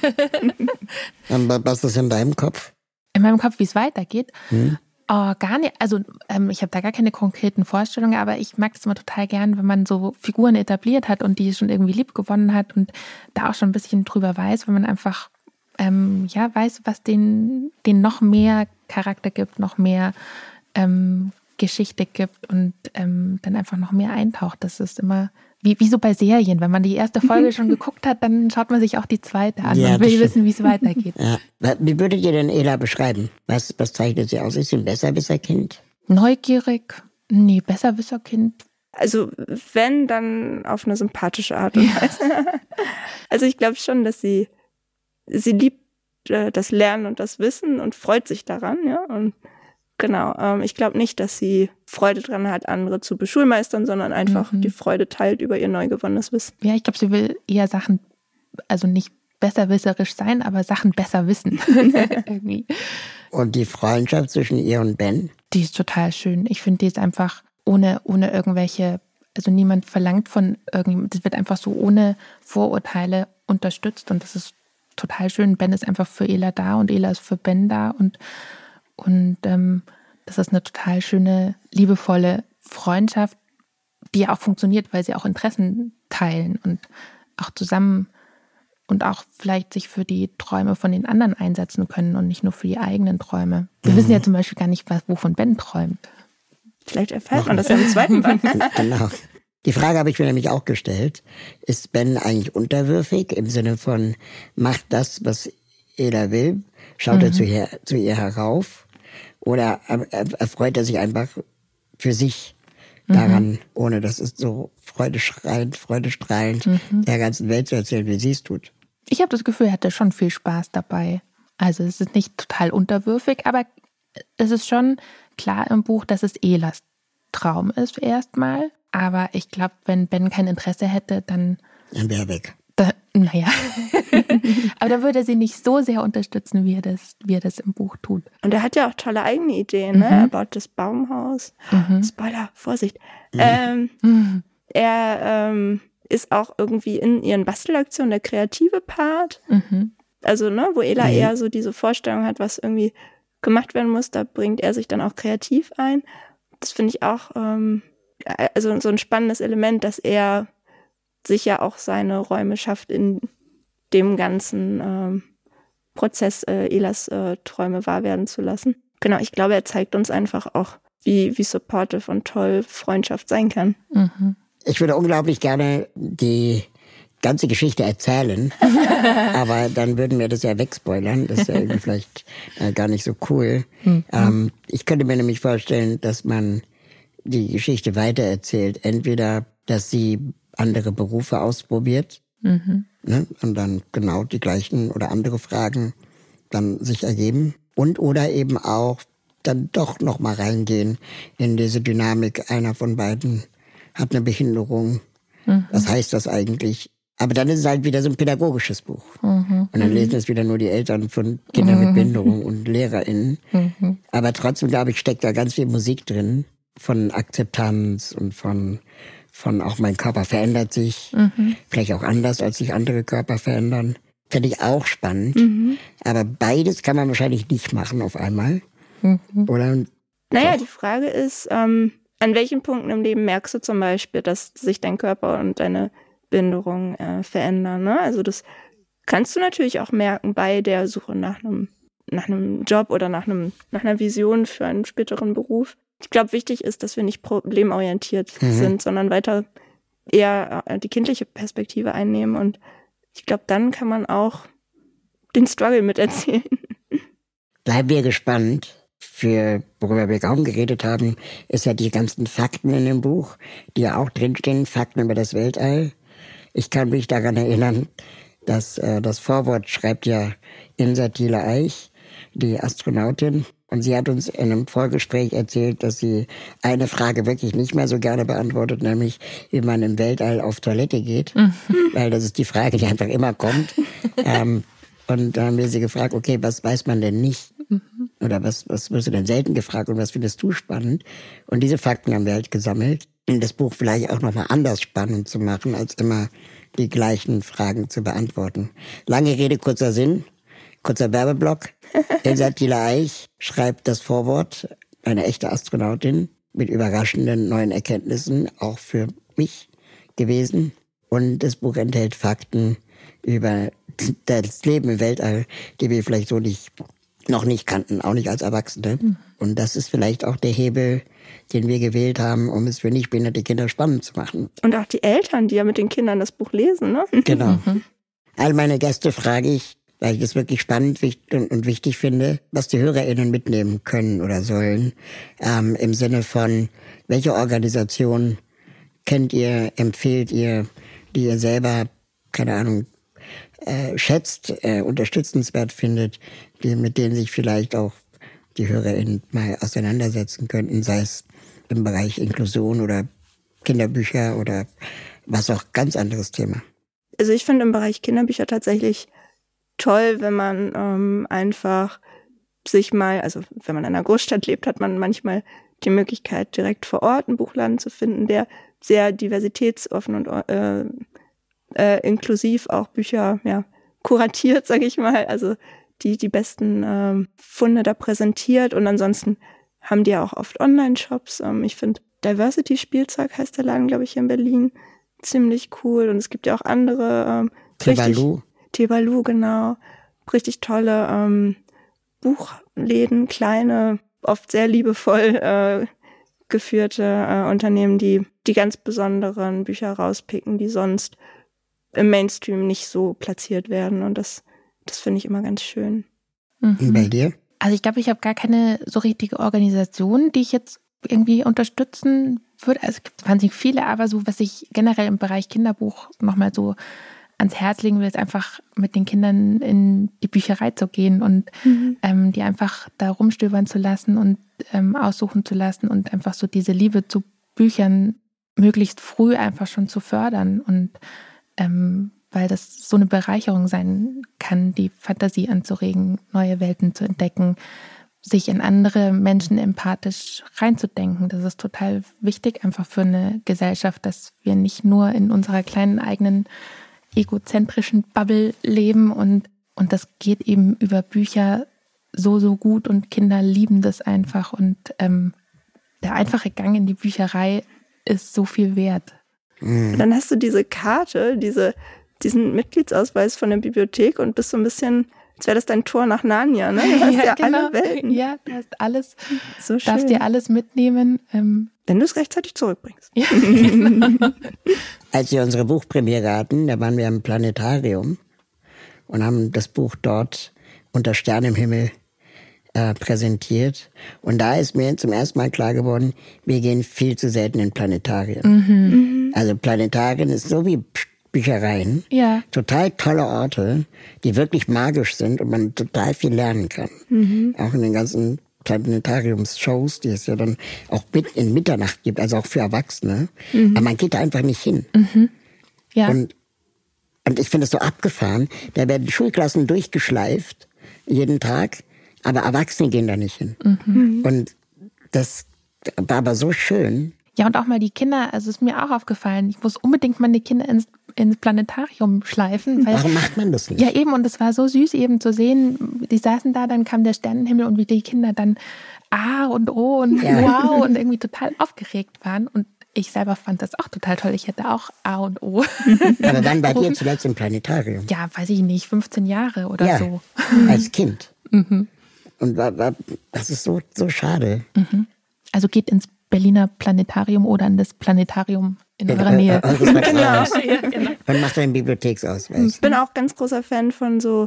Was ist in deinem Kopf? In meinem Kopf, wie es weitergeht? Oh, gar nicht. Also ich habe da gar keine konkreten Vorstellungen, aber ich mag es immer total gern, wenn man so Figuren etabliert hat und die schon irgendwie lieb gewonnen hat und da auch schon ein bisschen drüber weiß, wenn man einfach weiß, was denen noch mehr Charakter gibt, noch mehr Geschichte gibt und dann einfach noch mehr eintaucht. Das ist immer wie so bei Serien. Wenn man die erste Folge schon geguckt hat, dann schaut man sich auch die zweite an und will wissen, wie es weitergeht. Ja. Wie würdet ihr denn Ela beschreiben? Was zeichnet sie aus? Ist sie ein Besserwisserkind? Neugierig? Nee, Besserwisserkind. Also wenn, dann auf eine sympathische Art und Weise. Also ich glaube schon, dass sie liebt das Lernen und das Wissen und freut sich daran, ja. Und genau, ich glaube nicht, dass sie Freude dran hat, andere zu beschulmeistern, sondern einfach die Freude teilt über ihr neu gewonnenes Wissen. Ja, ich glaube, sie will eher Sachen, also nicht besserwisserisch sein, aber Sachen besser wissen. Irgendwie. Und die Freundschaft zwischen ihr und Ben? Die ist total schön. Ich finde, die ist einfach ohne irgendwelche, also niemand verlangt von irgendjemandem, das wird einfach so ohne Vorurteile unterstützt und das ist total schön. Ben ist einfach für Ela da und Ela ist für Ben da und das ist eine total schöne, liebevolle Freundschaft, die auch funktioniert, weil sie auch Interessen teilen und auch zusammen und auch vielleicht sich für die Träume von den anderen einsetzen können und nicht nur für die eigenen Träume. Wir wissen ja zum Beispiel gar nicht, wovon Ben träumt. Vielleicht erfährt man das ja im zweiten Band. Genau. Die Frage habe ich mir nämlich auch gestellt. Ist Ben eigentlich unterwürfig im Sinne von, macht das, was Ela will? Schaut er zu ihr herauf? Oder erfreut er sich einfach für sich daran, ohne dass es so freudestrahlend der ganzen Welt zu erzählen, wie sie es tut? Ich habe das Gefühl, er hatte schon viel Spaß dabei. Also es ist nicht total unterwürfig, aber es ist schon klar im Buch, dass es Elas Traum ist erstmal. Aber ich glaube, wenn Ben kein Interesse hätte, dann wäre er weg. Naja. Aber da würde er sie nicht so sehr unterstützen, wie er das im Buch tut. Und er hat ja auch tolle eigene Ideen, ne? Er baut das Baumhaus. Spoiler, Vorsicht. Er ist auch irgendwie in ihren Bastelaktionen der kreative Part. Also, ne, wo Ela eher so diese Vorstellung hat, was irgendwie gemacht werden muss, da bringt er sich dann auch kreativ ein. Das finde ich auch also so ein spannendes Element, dass er sich ja auch seine Räume schafft in dem ganzen Prozess, Elas Träume wahr werden zu lassen. Genau, ich glaube, er zeigt uns einfach auch, wie supportive und toll Freundschaft sein kann. Ich würde unglaublich gerne die ganze Geschichte erzählen, aber dann würden wir das ja wegspoilern. Das ist ja irgendwie vielleicht gar nicht so cool. Ich könnte mir nämlich vorstellen, dass man die Geschichte weitererzählt. Entweder, dass sie andere Berufe ausprobiert, ne, und dann genau die gleichen oder andere Fragen dann sich ergeben. Oder eben auch dann doch nochmal reingehen in diese Dynamik. Einer von beiden hat eine Behinderung. Was heißt das eigentlich? Aber dann ist es halt wieder so ein pädagogisches Buch. Und dann lesen es wieder nur die Eltern von Kindern mit Behinderung und LehrerInnen. Aber trotzdem, glaube ich, steckt da ganz viel Musik drin. Von Akzeptanz und von auch mein Körper verändert sich. Vielleicht auch anders, als sich andere Körper verändern. Finde ich auch spannend. Aber beides kann man wahrscheinlich nicht machen auf einmal. Oder? Naja, die Frage ist, an welchen Punkten im Leben merkst du zum Beispiel, dass sich dein Körper und deine Behinderung verändern, ne? Also das kannst du natürlich auch merken bei der Suche nach einem Job oder nach einer Vision für einen späteren Beruf. Ich glaube, wichtig ist, dass wir nicht problemorientiert sind, sondern weiter eher die kindliche Perspektive einnehmen. Und ich glaube, dann kann man auch den Struggle miterzählen. Bleiben wir gespannt. Worüber wir kaum geredet haben, ist ja die ganzen Fakten in dem Buch, die ja auch drinstehen, Fakten über das Weltall. Ich kann mich daran erinnern, dass das Vorwort schreibt ja Insa Thiele-Eich, die Astronautin. Und sie hat uns in einem Vorgespräch erzählt, dass sie eine Frage wirklich nicht mehr so gerne beantwortet, nämlich wie man im Weltall auf Toilette geht. Weil das ist die Frage, die einfach immer kommt. Und da haben wir sie gefragt, okay, was weiß man denn nicht? Oder was wirst du denn selten gefragt und was findest du spannend? Und diese Fakten haben wir halt gesammelt, um das Buch vielleicht auch nochmal anders spannend zu machen, als immer die gleichen Fragen zu beantworten. Lange Rede, kurzer Sinn. Kurzer Werbeblock. Insa Thiele-Eich schreibt das Vorwort, eine echte Astronautin mit überraschenden neuen Erkenntnissen, auch für mich gewesen. Und das Buch enthält Fakten über das Leben im Weltall, die wir vielleicht so noch nicht kannten, auch nicht als Erwachsene. Und das ist vielleicht auch der Hebel, den wir gewählt haben, um es für nicht behinderte Kinder spannend zu machen. Und auch die Eltern, die ja mit den Kindern das Buch lesen, ne? Genau. All meine Gäste frage ich, weil ich das wirklich spannend und wichtig finde, was die HörerInnen mitnehmen können oder sollen, im Sinne von, welche Organisation kennt ihr, empfehlt ihr, die ihr selber, keine Ahnung, schätzt, unterstützenswert findet, mit denen sich vielleicht auch die HörerInnen mal auseinandersetzen könnten, sei es im Bereich Inklusion oder Kinderbücher oder was auch ganz anderes Thema. Also ich finde im Bereich Kinderbücher tatsächlich toll, wenn man einfach sich mal, also wenn man in einer Großstadt lebt, hat man manchmal die Möglichkeit, direkt vor Ort einen Buchladen zu finden, der sehr diversitätsoffen und inklusiv auch Bücher kuratiert, sage ich mal, also die besten Funde da präsentiert. Und ansonsten haben die ja auch oft Online-Shops. Ich finde Diversity-Spielzeug heißt der Laden, glaube ich, hier in Berlin, ziemlich cool. Und es gibt ja auch andere Tebalu, genau. Richtig tolle Buchläden, kleine, oft sehr liebevoll geführte Unternehmen, die ganz besonderen Bücher rauspicken, die sonst im Mainstream nicht so platziert werden. Und das finde ich immer ganz schön. Und bei dir? Also ich glaube, ich habe gar keine so richtige Organisation, die ich jetzt irgendwie unterstützen würde. Also es gibt wahnsinnig viele, aber so, was ich generell im Bereich Kinderbuch nochmal so ans Herz legen will, ist einfach mit den Kindern in die Bücherei zu gehen und die einfach da rumstöbern zu lassen und aussuchen zu lassen und einfach so diese Liebe zu Büchern möglichst früh einfach schon zu fördern und weil das so eine Bereicherung sein kann, die Fantasie anzuregen, neue Welten zu entdecken, sich in andere Menschen empathisch reinzudenken. Das ist total wichtig einfach für eine Gesellschaft, dass wir nicht nur in unserer kleinen eigenen egozentrischen Bubble leben und das geht eben über Bücher so gut und Kinder lieben das einfach und der einfache Gang in die Bücherei ist so viel wert. Dann hast du diese Karte, diesen Mitgliedsausweis von der Bibliothek und bist so ein bisschen, als wäre das dein Tor nach Narnia, ne? Du hast ja genau. alle Welten. Ja, du hast alles, so schön. darfst dir alles mitnehmen. Wenn du es rechtzeitig zurückbringst. Ja. Als wir unsere Buchpremiere hatten, da waren wir im Planetarium und haben das Buch dort unter Sternenhimmel präsentiert. Und da ist mir zum ersten Mal klar geworden, wir gehen viel zu selten in Planetarien. Also Planetarien ist so wie Büchereien. Ja. Total tolle Orte, die wirklich magisch sind und man total viel lernen kann. Auch in den ganzen Planetariums-Shows, die es ja dann auch in Mitternacht gibt, also auch für Erwachsene. Aber man geht da einfach nicht hin. Ja. Und ich finde es so abgefahren, da werden Schulklassen durchgeschleift, jeden Tag, aber Erwachsene gehen da nicht hin. Und das war aber so schön. Ja, und auch mal die Kinder, also ist mir auch aufgefallen, ich muss unbedingt meine Kinder ins Planetarium schleifen. Weil, warum macht man das nicht? Ja, eben, und es war so süß eben zu sehen, die saßen da, dann kam der Sternenhimmel und wie die Kinder dann und oh und wow und irgendwie total aufgeregt waren und ich selber fand das auch total toll. Ich hätte auch A und O. Aber wann war ihr zuletzt im Planetarium? Ja, weiß ich nicht, 15 Jahre oder so. Als Kind. Und das ist so schade. Also geht ins Berliner Planetarium oder in das Planetarium in eurer Nähe. Genau. Und macht einen Bibliotheksausweis. Ich bin auch ganz großer Fan von so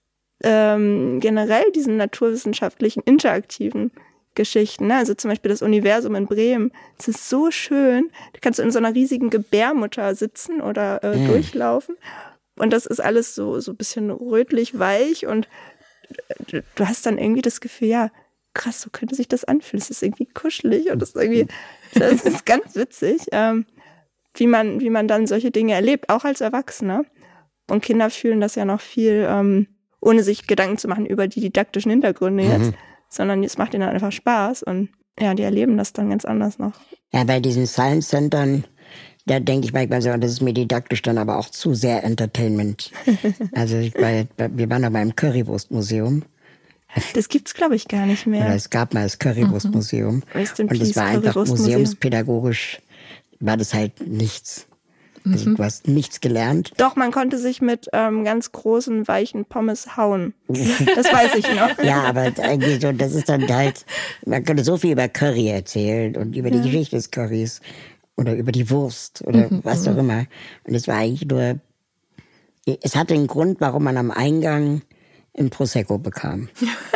generell diesen naturwissenschaftlichen, interaktiven Geschichten. Ne? Also zum Beispiel das Universum in Bremen. Es ist so schön. Da kannst du in so einer riesigen Gebärmutter sitzen oder durchlaufen. Und das ist alles so ein bisschen rötlich weich und du hast dann irgendwie das Gefühl, ja, krass, so könnte sich das anfühlen. Es ist irgendwie kuschelig und das ist ganz witzig, wie man dann solche Dinge erlebt, auch als Erwachsener. Und Kinder fühlen das ja noch viel, ohne sich Gedanken zu machen über die didaktischen Hintergründe jetzt, sondern es macht ihnen einfach Spaß und ja, die erleben das dann ganz anders noch. Ja, bei diesen Science-Centern, da denke ich manchmal so, das ist mir didaktisch dann aber auch zu sehr Entertainment. Also wir waren aber im Currywurstmuseum. Das gibt's, glaube ich, gar nicht mehr. Oder es gab mal das Currywurstmuseum. Und es war einfach museumspädagogisch, war das halt nichts. Also du hast nichts gelernt. Doch, man konnte sich mit ganz großen, weichen Pommes hauen. Das weiß ich noch. Ja, aber irgendwie so, das ist dann halt, man könnte so viel über Curry erzählen und über die Geschichte des Currys oder über die Wurst oder was auch immer. Und es war eigentlich nur, es hatte einen Grund, warum man am Eingang ein Prosecco bekam.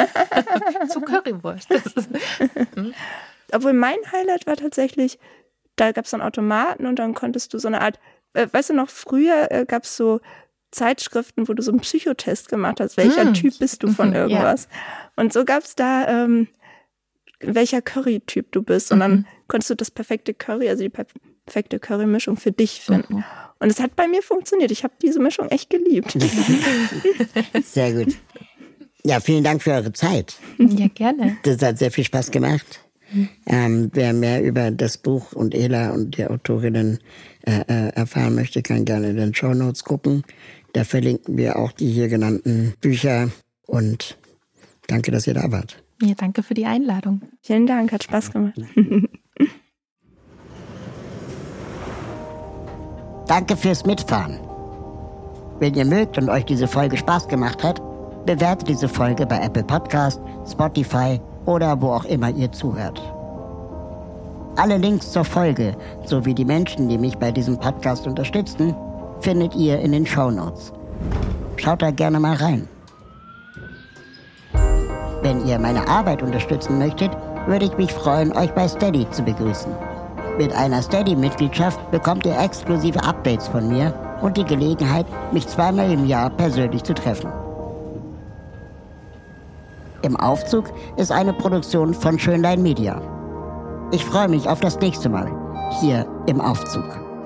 Zu Currywurst. Obwohl mein Highlight war tatsächlich, da gab es so einen Automaten und dann konntest du so eine Art, weißt du noch, früher gab es so Zeitschriften, wo du so einen Psychotest gemacht hast. Welcher Typ bist du von irgendwas? Ja. Und so gab es da, welcher Curry-Typ du bist. Und dann konntest du das perfekte Curry, also die perfekte Curry-Mischung für dich finden. Und es hat bei mir funktioniert. Ich habe diese Mischung echt geliebt. Sehr gut. Ja, vielen Dank für eure Zeit. Ja, gerne. Das hat sehr viel Spaß gemacht. Wer mehr über das Buch und Ela und die Autorinnen erfahren möchte, kann gerne in den Shownotes gucken. Da verlinken wir auch die hier genannten Bücher. Und danke, dass ihr da wart. Ja, danke für die Einladung. Vielen Dank, hat Spaß gemacht. Danke fürs Mitfahren. Wenn ihr mögt und euch diese Folge Spaß gemacht hat, bewertet diese Folge bei Apple Podcast, Spotify oder wo auch immer ihr zuhört. Alle Links zur Folge sowie die Menschen, die mich bei diesem Podcast unterstützen, findet ihr in den Shownotes. Schaut da gerne mal rein. Wenn ihr meine Arbeit unterstützen möchtet, würde ich mich freuen, euch bei Steady zu begrüßen. Mit einer Steady-Mitgliedschaft bekommt ihr exklusive Updates von mir und die Gelegenheit, mich 2-mal im Jahr persönlich zu treffen. Im Aufzug ist eine Produktion von Schönlein Media. Ich freue mich auf das nächste Mal hier im Aufzug.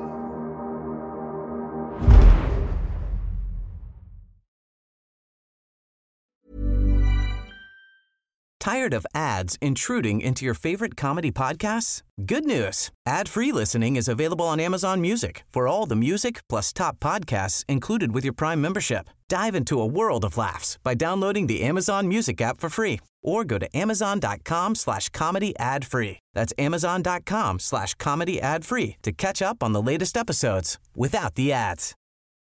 Tired of ads intruding into your favorite comedy podcasts? Good news. Ad-free listening is available on Amazon Music for all the music plus top podcasts included with your Prime membership. Dive into a world of laughs by downloading the Amazon Music app for free or go to amazon.com/comedy ad-free. That's amazon.com/comedy ad-free to catch up on the latest episodes without the ads.